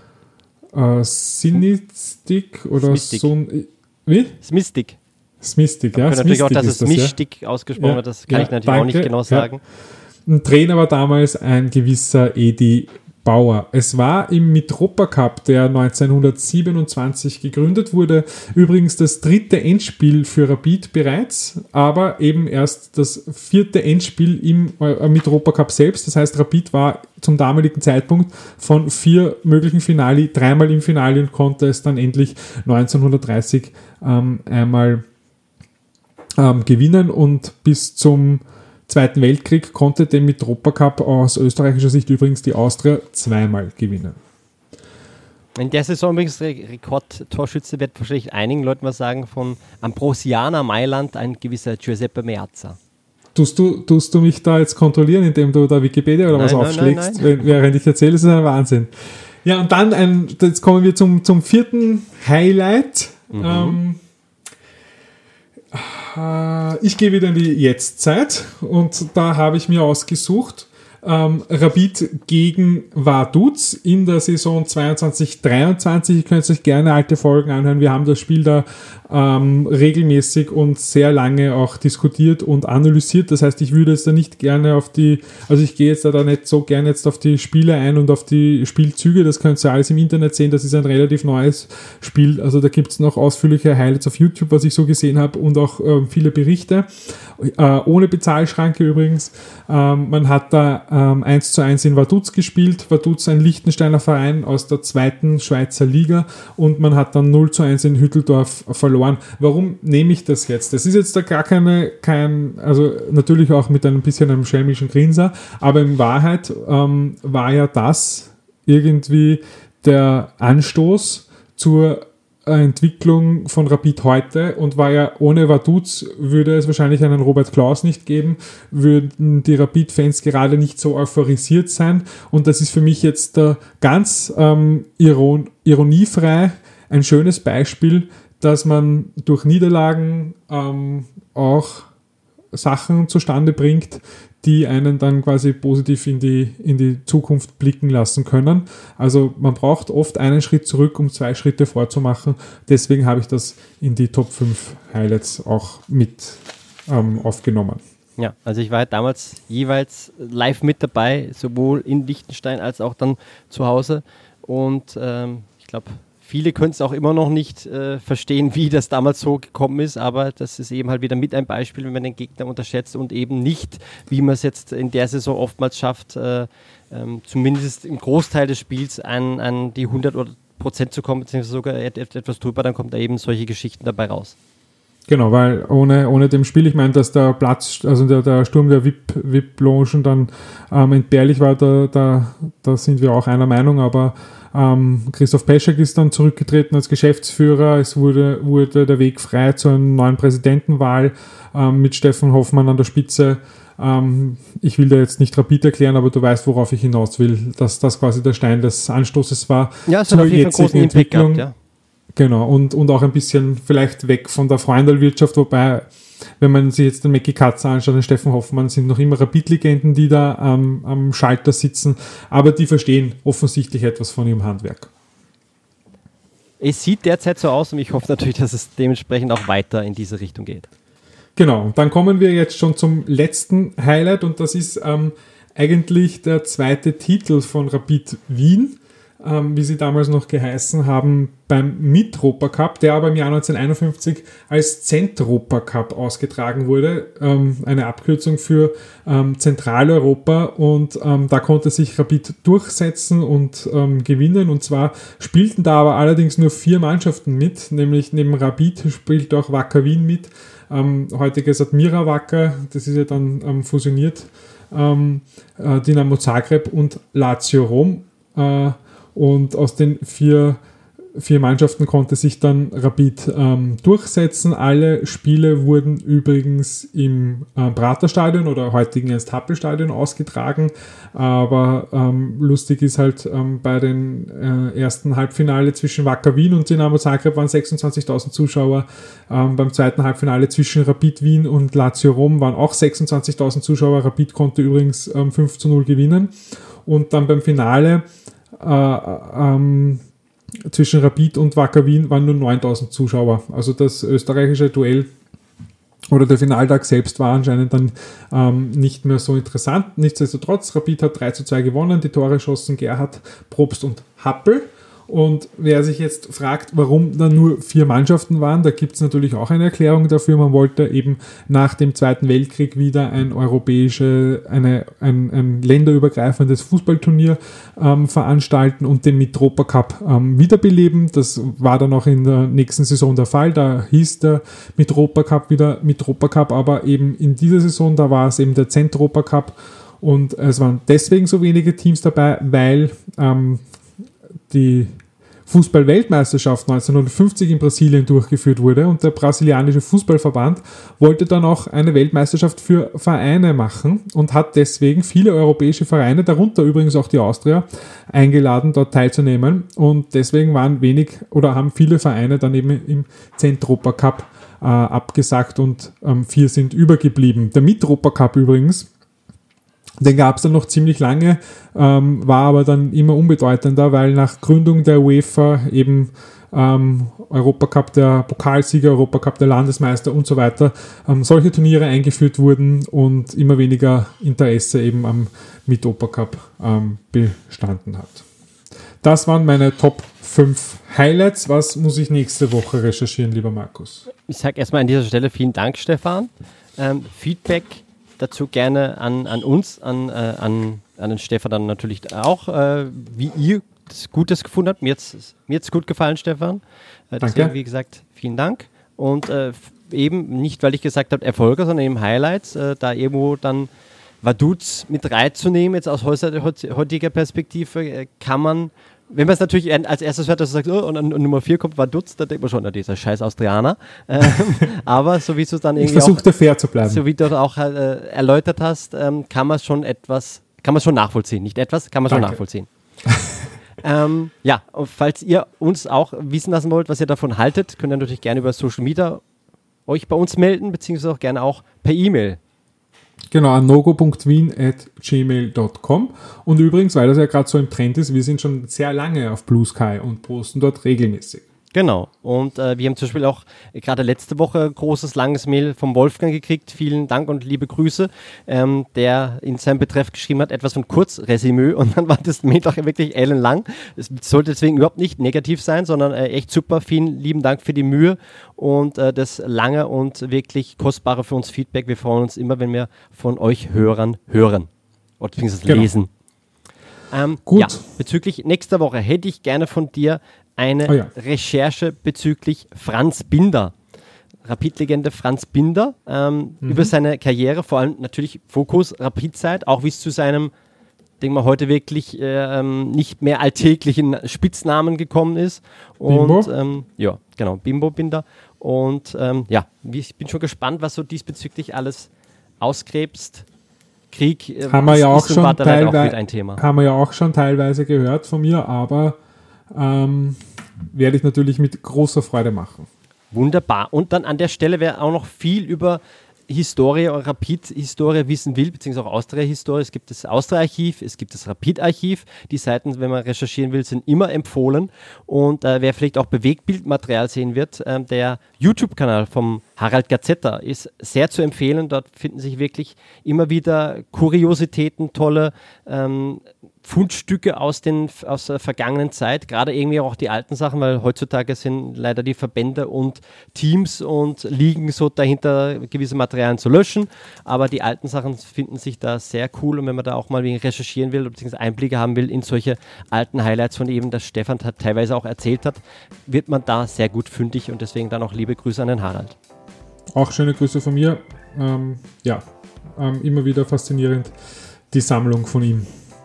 äh, Sinistik oder so. Wie? Smistik. Smistik, ja. Ich kann natürlich auch, dass es das, Mischtik ja. ausgesprochen wird, das kann ja, ich natürlich danke. auch nicht genau sagen. Ja. Ein Trainer war damals ein gewisser Edi Bauer. Es war im Mitropa Cup, der neunzehnhundertsiebenundzwanzig gegründet wurde, übrigens das dritte Endspiel für Rapid bereits, aber eben erst das vierte Endspiel im Mitropa Cup selbst. Das heißt, Rapid war zum damaligen Zeitpunkt von vier möglichen Finali dreimal im Finale und konnte es dann endlich neunzehnhundertdreißig ähm, einmal ähm, gewinnen und bis zum Zweiten Weltkrieg konnte den Mitropa Cup aus österreichischer Sicht übrigens die Austria zweimal gewinnen. In der Saison übrigens Rekordtorschütze wird wahrscheinlich einigen Leuten was sagen von Ambrosiana Mailand, ein gewisser Giuseppe Meazza. Tust du, tust du mich da jetzt kontrollieren, indem du da Wikipedia oder nein, was nein, aufschlägst, nein, nein. während ich erzähle? Das ist ein Wahnsinn. Ja, und dann, ein, jetzt kommen wir zum, zum vierten Highlight. Mhm. Ähm, Ich gehe wieder in die Jetztzeit und da habe ich mir ausgesucht, ähm, Rapid gegen Vaduz in der Saison zweiundzwanzig dreiundzwanzig. Ihr könnt euch gerne alte Folgen anhören. Wir haben das Spiel da ähm, regelmäßig und sehr lange auch diskutiert und analysiert. Das heißt, ich würde jetzt da nicht gerne auf die, also ich gehe jetzt da, da nicht so gerne jetzt auf die Spiele ein und auf die Spielzüge. Das könnt ihr alles im Internet sehen. Das ist ein relativ neues Spiel. Also da gibt es noch ausführliche Highlights auf YouTube, was ich so gesehen habe und auch äh, viele Berichte. Äh, ohne Bezahlschranke übrigens. Ähm, man hat da ähm, eins zu eins in Vaduz gespielt. Vaduz, ein Liechtensteiner Verein aus der zweiten Schweizer Liga und man hat dann null zu eins in Hütteldorf verloren. Warum nehme ich das jetzt? Das ist jetzt da gar keine, kein, also natürlich auch mit einem bisschen einem schelmischen Grinser, aber in Wahrheit ähm, war ja das irgendwie der Anstoß zur Entwicklung von Rapid heute und war ja ohne Vaduz würde es wahrscheinlich einen Robert Klaus nicht geben, würden die Rapid-Fans gerade nicht so euphorisiert sein und das ist für mich jetzt äh, ganz ähm, iron- ironiefrei ein schönes Beispiel, dass man durch Niederlagen ähm, auch Sachen zustande bringt, die einen dann quasi positiv in die, in die Zukunft blicken lassen können. Also man braucht oft einen Schritt zurück, um zwei Schritte vorzumachen. Deswegen habe ich das in die Top fünf Highlights auch mit ähm, aufgenommen. Ja, also ich war halt damals jeweils live mit dabei, sowohl in Liechtenstein als auch dann zu Hause. Und ähm, ich glaube, viele können es auch immer noch nicht äh, verstehen, wie das damals so gekommen ist, aber das ist eben halt wieder mit ein Beispiel, wenn man den Gegner unterschätzt und eben nicht, wie man es jetzt in der Saison oftmals schafft, äh, ähm, zumindest im Großteil des Spiels an, an die hundert Prozent zu kommen, beziehungsweise sogar et- et- etwas drüber, dann kommt da eben solche Geschichten dabei raus. Genau, weil ohne, ohne dem Spiel, ich meine, dass der Platz, also der, der Sturm der V I P, V I P-Logen dann ähm, entbehrlich war, da, da, da sind wir auch einer Meinung, aber ähm, Christoph Peschek ist dann zurückgetreten als Geschäftsführer, es wurde, wurde der Weg frei zu einer neuen Präsidentenwahl ähm, mit Steffen Hoffmann an der Spitze. Ähm, ich will da jetzt nicht Rapid erklären, aber du weißt, worauf ich hinaus will, dass das quasi der Stein des Anstoßes war. Ja, es hat auf jeden Fall einen großen Impact gehabt, ja. Genau, und, und auch ein bisschen vielleicht weg von der Freundalwirtschaft, wobei, wenn man sich jetzt den Mackie Katzer anschaut, den Steffen Hoffmann, sind noch immer Rapid-Legenden, die da am, am Schalter sitzen, aber die verstehen offensichtlich etwas von ihrem Handwerk. Es sieht derzeit so aus und ich hoffe natürlich, dass es dementsprechend auch weiter in diese Richtung geht. Genau, und dann kommen wir jetzt schon zum letzten Highlight und das ist ähm, eigentlich der zweite Titel von Rapid Wien, ähm, wie sie damals noch geheißen haben, beim Mitropa Cup, der aber im Jahr neunzehnhunderteinundfünfzig als Zentropa Cup ausgetragen wurde, ähm, eine Abkürzung für ähm, Zentraleuropa, und ähm, da konnte sich Rapid durchsetzen und ähm, gewinnen, und zwar spielten da aber allerdings nur vier Mannschaften mit, nämlich neben Rapid spielt auch Wacker Wien mit, ähm, heutiges Admira Wacker, das ist ja dann ähm, fusioniert, ähm, äh, Dinamo Zagreb und Lazio Rom, äh, und aus den vier, vier Mannschaften konnte sich dann Rapid ähm, durchsetzen. Alle Spiele wurden übrigens im äh, Praterstadion oder heutigen Ernst-Happel-Stadion ausgetragen. Aber ähm, lustig ist halt, ähm, bei den äh, ersten Halbfinale zwischen Wacker Wien und Dinamo Zagreb waren sechsundzwanzigtausend Zuschauer. Ähm, beim zweiten Halbfinale zwischen Rapid Wien und Lazio Rom waren auch sechsundzwanzigtausend Zuschauer. Rapid konnte übrigens ähm, fünf zu null gewinnen. Und dann beim Finale Äh, ähm, zwischen Rapid und Wacker Wien waren nur neuntausend Zuschauer. Also das österreichische Duell oder der Finaltag selbst war anscheinend dann ähm, nicht mehr so interessant. Nichtsdestotrotz, Rapid hat drei zu zwei gewonnen, die Tore schossen Gerhard, Probst und Happel. Und wer sich jetzt fragt, warum da nur vier Mannschaften waren, da gibt es natürlich auch eine Erklärung dafür. Man wollte eben nach dem Zweiten Weltkrieg wieder ein europäische, eine, ein, ein länderübergreifendes Fußballturnier ähm, veranstalten und den Mitropa Cup ähm, wiederbeleben. Das war dann auch in der nächsten Saison der Fall. Da hieß der Mitropa Cup wieder Mitropa Cup, aber eben in dieser Saison, da war es eben der Zentropa Cup, und es waren deswegen so wenige Teams dabei, weil ähm, die Fußball-Weltmeisterschaft neunzehnhundertfünfzig in Brasilien durchgeführt wurde, und der brasilianische Fußballverband wollte dann auch eine Weltmeisterschaft für Vereine machen und hat deswegen viele europäische Vereine, darunter übrigens auch die Austria, eingeladen, dort teilzunehmen, und deswegen waren wenig oder haben viele Vereine dann eben im Zentropa Cup äh, abgesagt, und ähm, vier sind übergeblieben. Der Mitropa Cup übrigens, den gab es dann noch ziemlich lange, ähm, war aber dann immer unbedeutender, weil nach Gründung der UEFA eben ähm, Europacup der Pokalsieger, Europacup der Landesmeister und so weiter, ähm, solche Turniere eingeführt wurden und immer weniger Interesse eben am Mitropa Cup ähm, bestanden hat. Das waren meine Top fünf Highlights. Was muss ich nächste Woche recherchieren, lieber Markus? Ich sage erstmal an dieser Stelle vielen Dank, Stefan. Ähm, Feedback dazu gerne an, an uns, an, äh, an, an den Stefan dann natürlich auch, äh, wie ihr das Gutes gefunden habt. Mir hat es mir hat's gut gefallen, Stefan. Äh, deswegen, Danke. wie gesagt, vielen Dank. Und äh, eben nicht, weil ich gesagt habe Erfolge, sondern eben Highlights, äh, da irgendwo dann Vaduz mit reinzunehmen, jetzt aus heutiger Perspektive, äh, kann man, wenn man es natürlich als erstes hört, dass du sagst, oh, und an Nummer vier kommt Vaduz, da denkt man schon, na, dieser scheiß Austrianer. Ähm, aber so wie du es dann irgendwie ich versuchte fair zu bleiben. So wie du auch äh, erläutert hast, ähm, kann man schon etwas, kann man schon nachvollziehen. Nicht etwas, kann man Danke. schon nachvollziehen. ähm, ja, und falls ihr uns auch wissen lassen wollt, was ihr davon haltet, könnt ihr natürlich gerne über Social Media euch bei uns melden, beziehungsweise auch gerne auch per E-Mail. Genau, an nogo punkt wien at gmail punkt com. Und übrigens, weil das ja gerade so im Trend ist, wir sind schon sehr lange auf Blue Sky und posten dort regelmäßig. Genau. Und äh, wir haben zum Beispiel auch äh, gerade letzte Woche ein großes, langes Mail vom Wolfgang gekriegt. Vielen Dank und liebe Grüße, ähm, der in seinem Betreff geschrieben hat, etwas von Kurzresümee. Und dann war das Mail doch wirklich ellenlang. Es sollte deswegen überhaupt nicht negativ sein, sondern äh, echt super. Vielen lieben Dank für die Mühe und äh, das lange und wirklich kostbare für uns Feedback. Wir freuen uns immer, wenn wir von euch Hörern hören. Oder beziehungsweise Genau. lesen. Ähm, Gut. Ja, bezüglich nächster Woche hätte ich gerne von dir eine Oh ja. Recherche bezüglich Franz Binder. Rapid-Legende Franz Binder, ähm, Mhm. über seine Karriere, vor allem natürlich Fokus Rapid-Zeit, auch wie es zu seinem, denke mal, heute wirklich äh, ähm, nicht mehr alltäglichen Spitznamen gekommen ist. Und Bimbo? Ähm, ja, genau, Bimbo Binder. Und ähm, ja, ich bin schon gespannt, was du diesbezüglich alles ausgräbst. Krieg äh, Haben wir ist, ja auch ist und schon war da leider auch teilweise- wieder ein Thema. Haben wir ja auch schon teilweise gehört von mir, aber ähm, werde ich natürlich mit großer Freude machen. Wunderbar. Und dann an der Stelle, wer auch noch viel über Historie oder Rapid-Historie wissen will, beziehungsweise auch Austria-Historie, es gibt das Austria-Archiv, es gibt das Rapid-Archiv. Die Seiten, wenn man recherchieren will, sind immer empfohlen. Und äh, wer vielleicht auch Bewegtbildmaterial sehen wird, ähm, der YouTube-Kanal vom Harald Gazzetta ist sehr zu empfehlen. Dort finden sich wirklich immer wieder Kuriositäten, tolle ähm, Fundstücke aus, den, aus der vergangenen Zeit, gerade irgendwie auch die alten Sachen, weil heutzutage sind leider die Verbände und Teams und Ligen so dahinter, gewisse Materialien zu löschen, aber die alten Sachen finden sich da sehr cool und wenn man da auch mal wegen recherchieren will, beziehungsweise Einblicke haben will in solche alten Highlights, von eben das Stefan hat, teilweise auch erzählt hat, wird man da sehr gut fündig und deswegen dann auch liebe Grüße an den Harald. Auch schöne Grüße von mir. Ähm, ja, ähm, immer wieder faszinierend die Sammlung von ihm.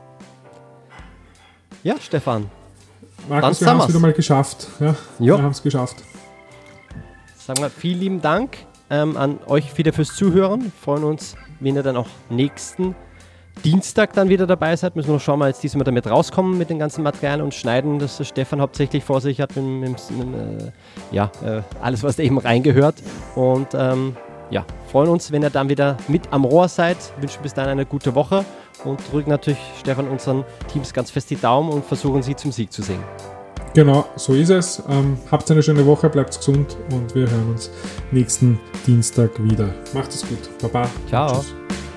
Ja, Stefan, Markus, Dann wir haben es sammer's. wieder mal geschafft. Ja, Jo. wir haben es geschafft. sagen wir vielen lieben Dank ähm, an euch wieder fürs Zuhören. Wir freuen uns, wenn ihr dann auch nächsten Dienstag dann wieder dabei seid. Müssen wir noch schauen, mal jetzt diesmal damit rauskommen mit den ganzen Materialien und schneiden, das der Stefan hauptsächlich vor sich hat, mit, mit, mit äh, ja, äh, alles, was da eben reingehört. Und ähm, ja, freuen uns, wenn ihr dann wieder mit am Rohr seid. Wünschen bis dahin eine gute Woche und drücken natürlich Stefan unseren Teams ganz fest die Daumen und versuchen sie zum Sieg zu singen. Genau, so ist es. Ähm, habt eine schöne Woche, bleibt gesund und wir hören uns nächsten Dienstag wieder. Macht es gut. Baba. Ciao. Tschüss.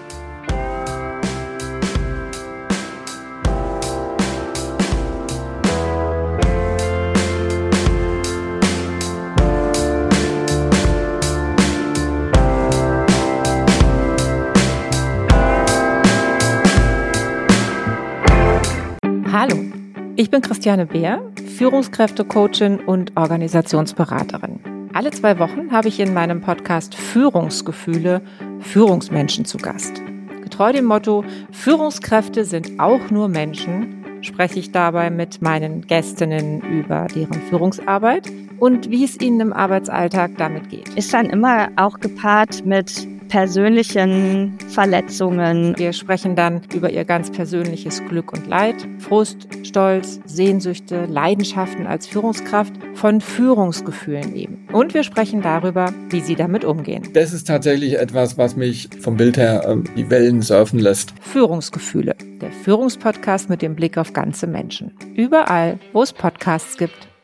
Hallo, ich bin Christiane Beer, Führungskräftecoachin und Organisationsberaterin. Alle zwei Wochen habe ich in meinem Podcast Führungsgefühle Führungsmenschen zu Gast. Getreu dem Motto, Führungskräfte sind auch nur Menschen, spreche ich dabei mit meinen Gästinnen über deren Führungsarbeit und wie es ihnen im Arbeitsalltag damit geht. Ist dann immer auch gepaart mit persönlichen Verletzungen. Wir sprechen dann über ihr ganz persönliches Glück und Leid, Frust, Stolz, Sehnsüchte, Leidenschaften als Führungskraft, von Führungsgefühlen eben. Und wir sprechen darüber, wie sie damit umgehen. Das ist tatsächlich etwas, was mich vom Bild her ähm, die Wellen surfen lässt. Führungsgefühle, der Führungspodcast mit dem Blick auf ganze Menschen. Überall, wo es Podcasts gibt.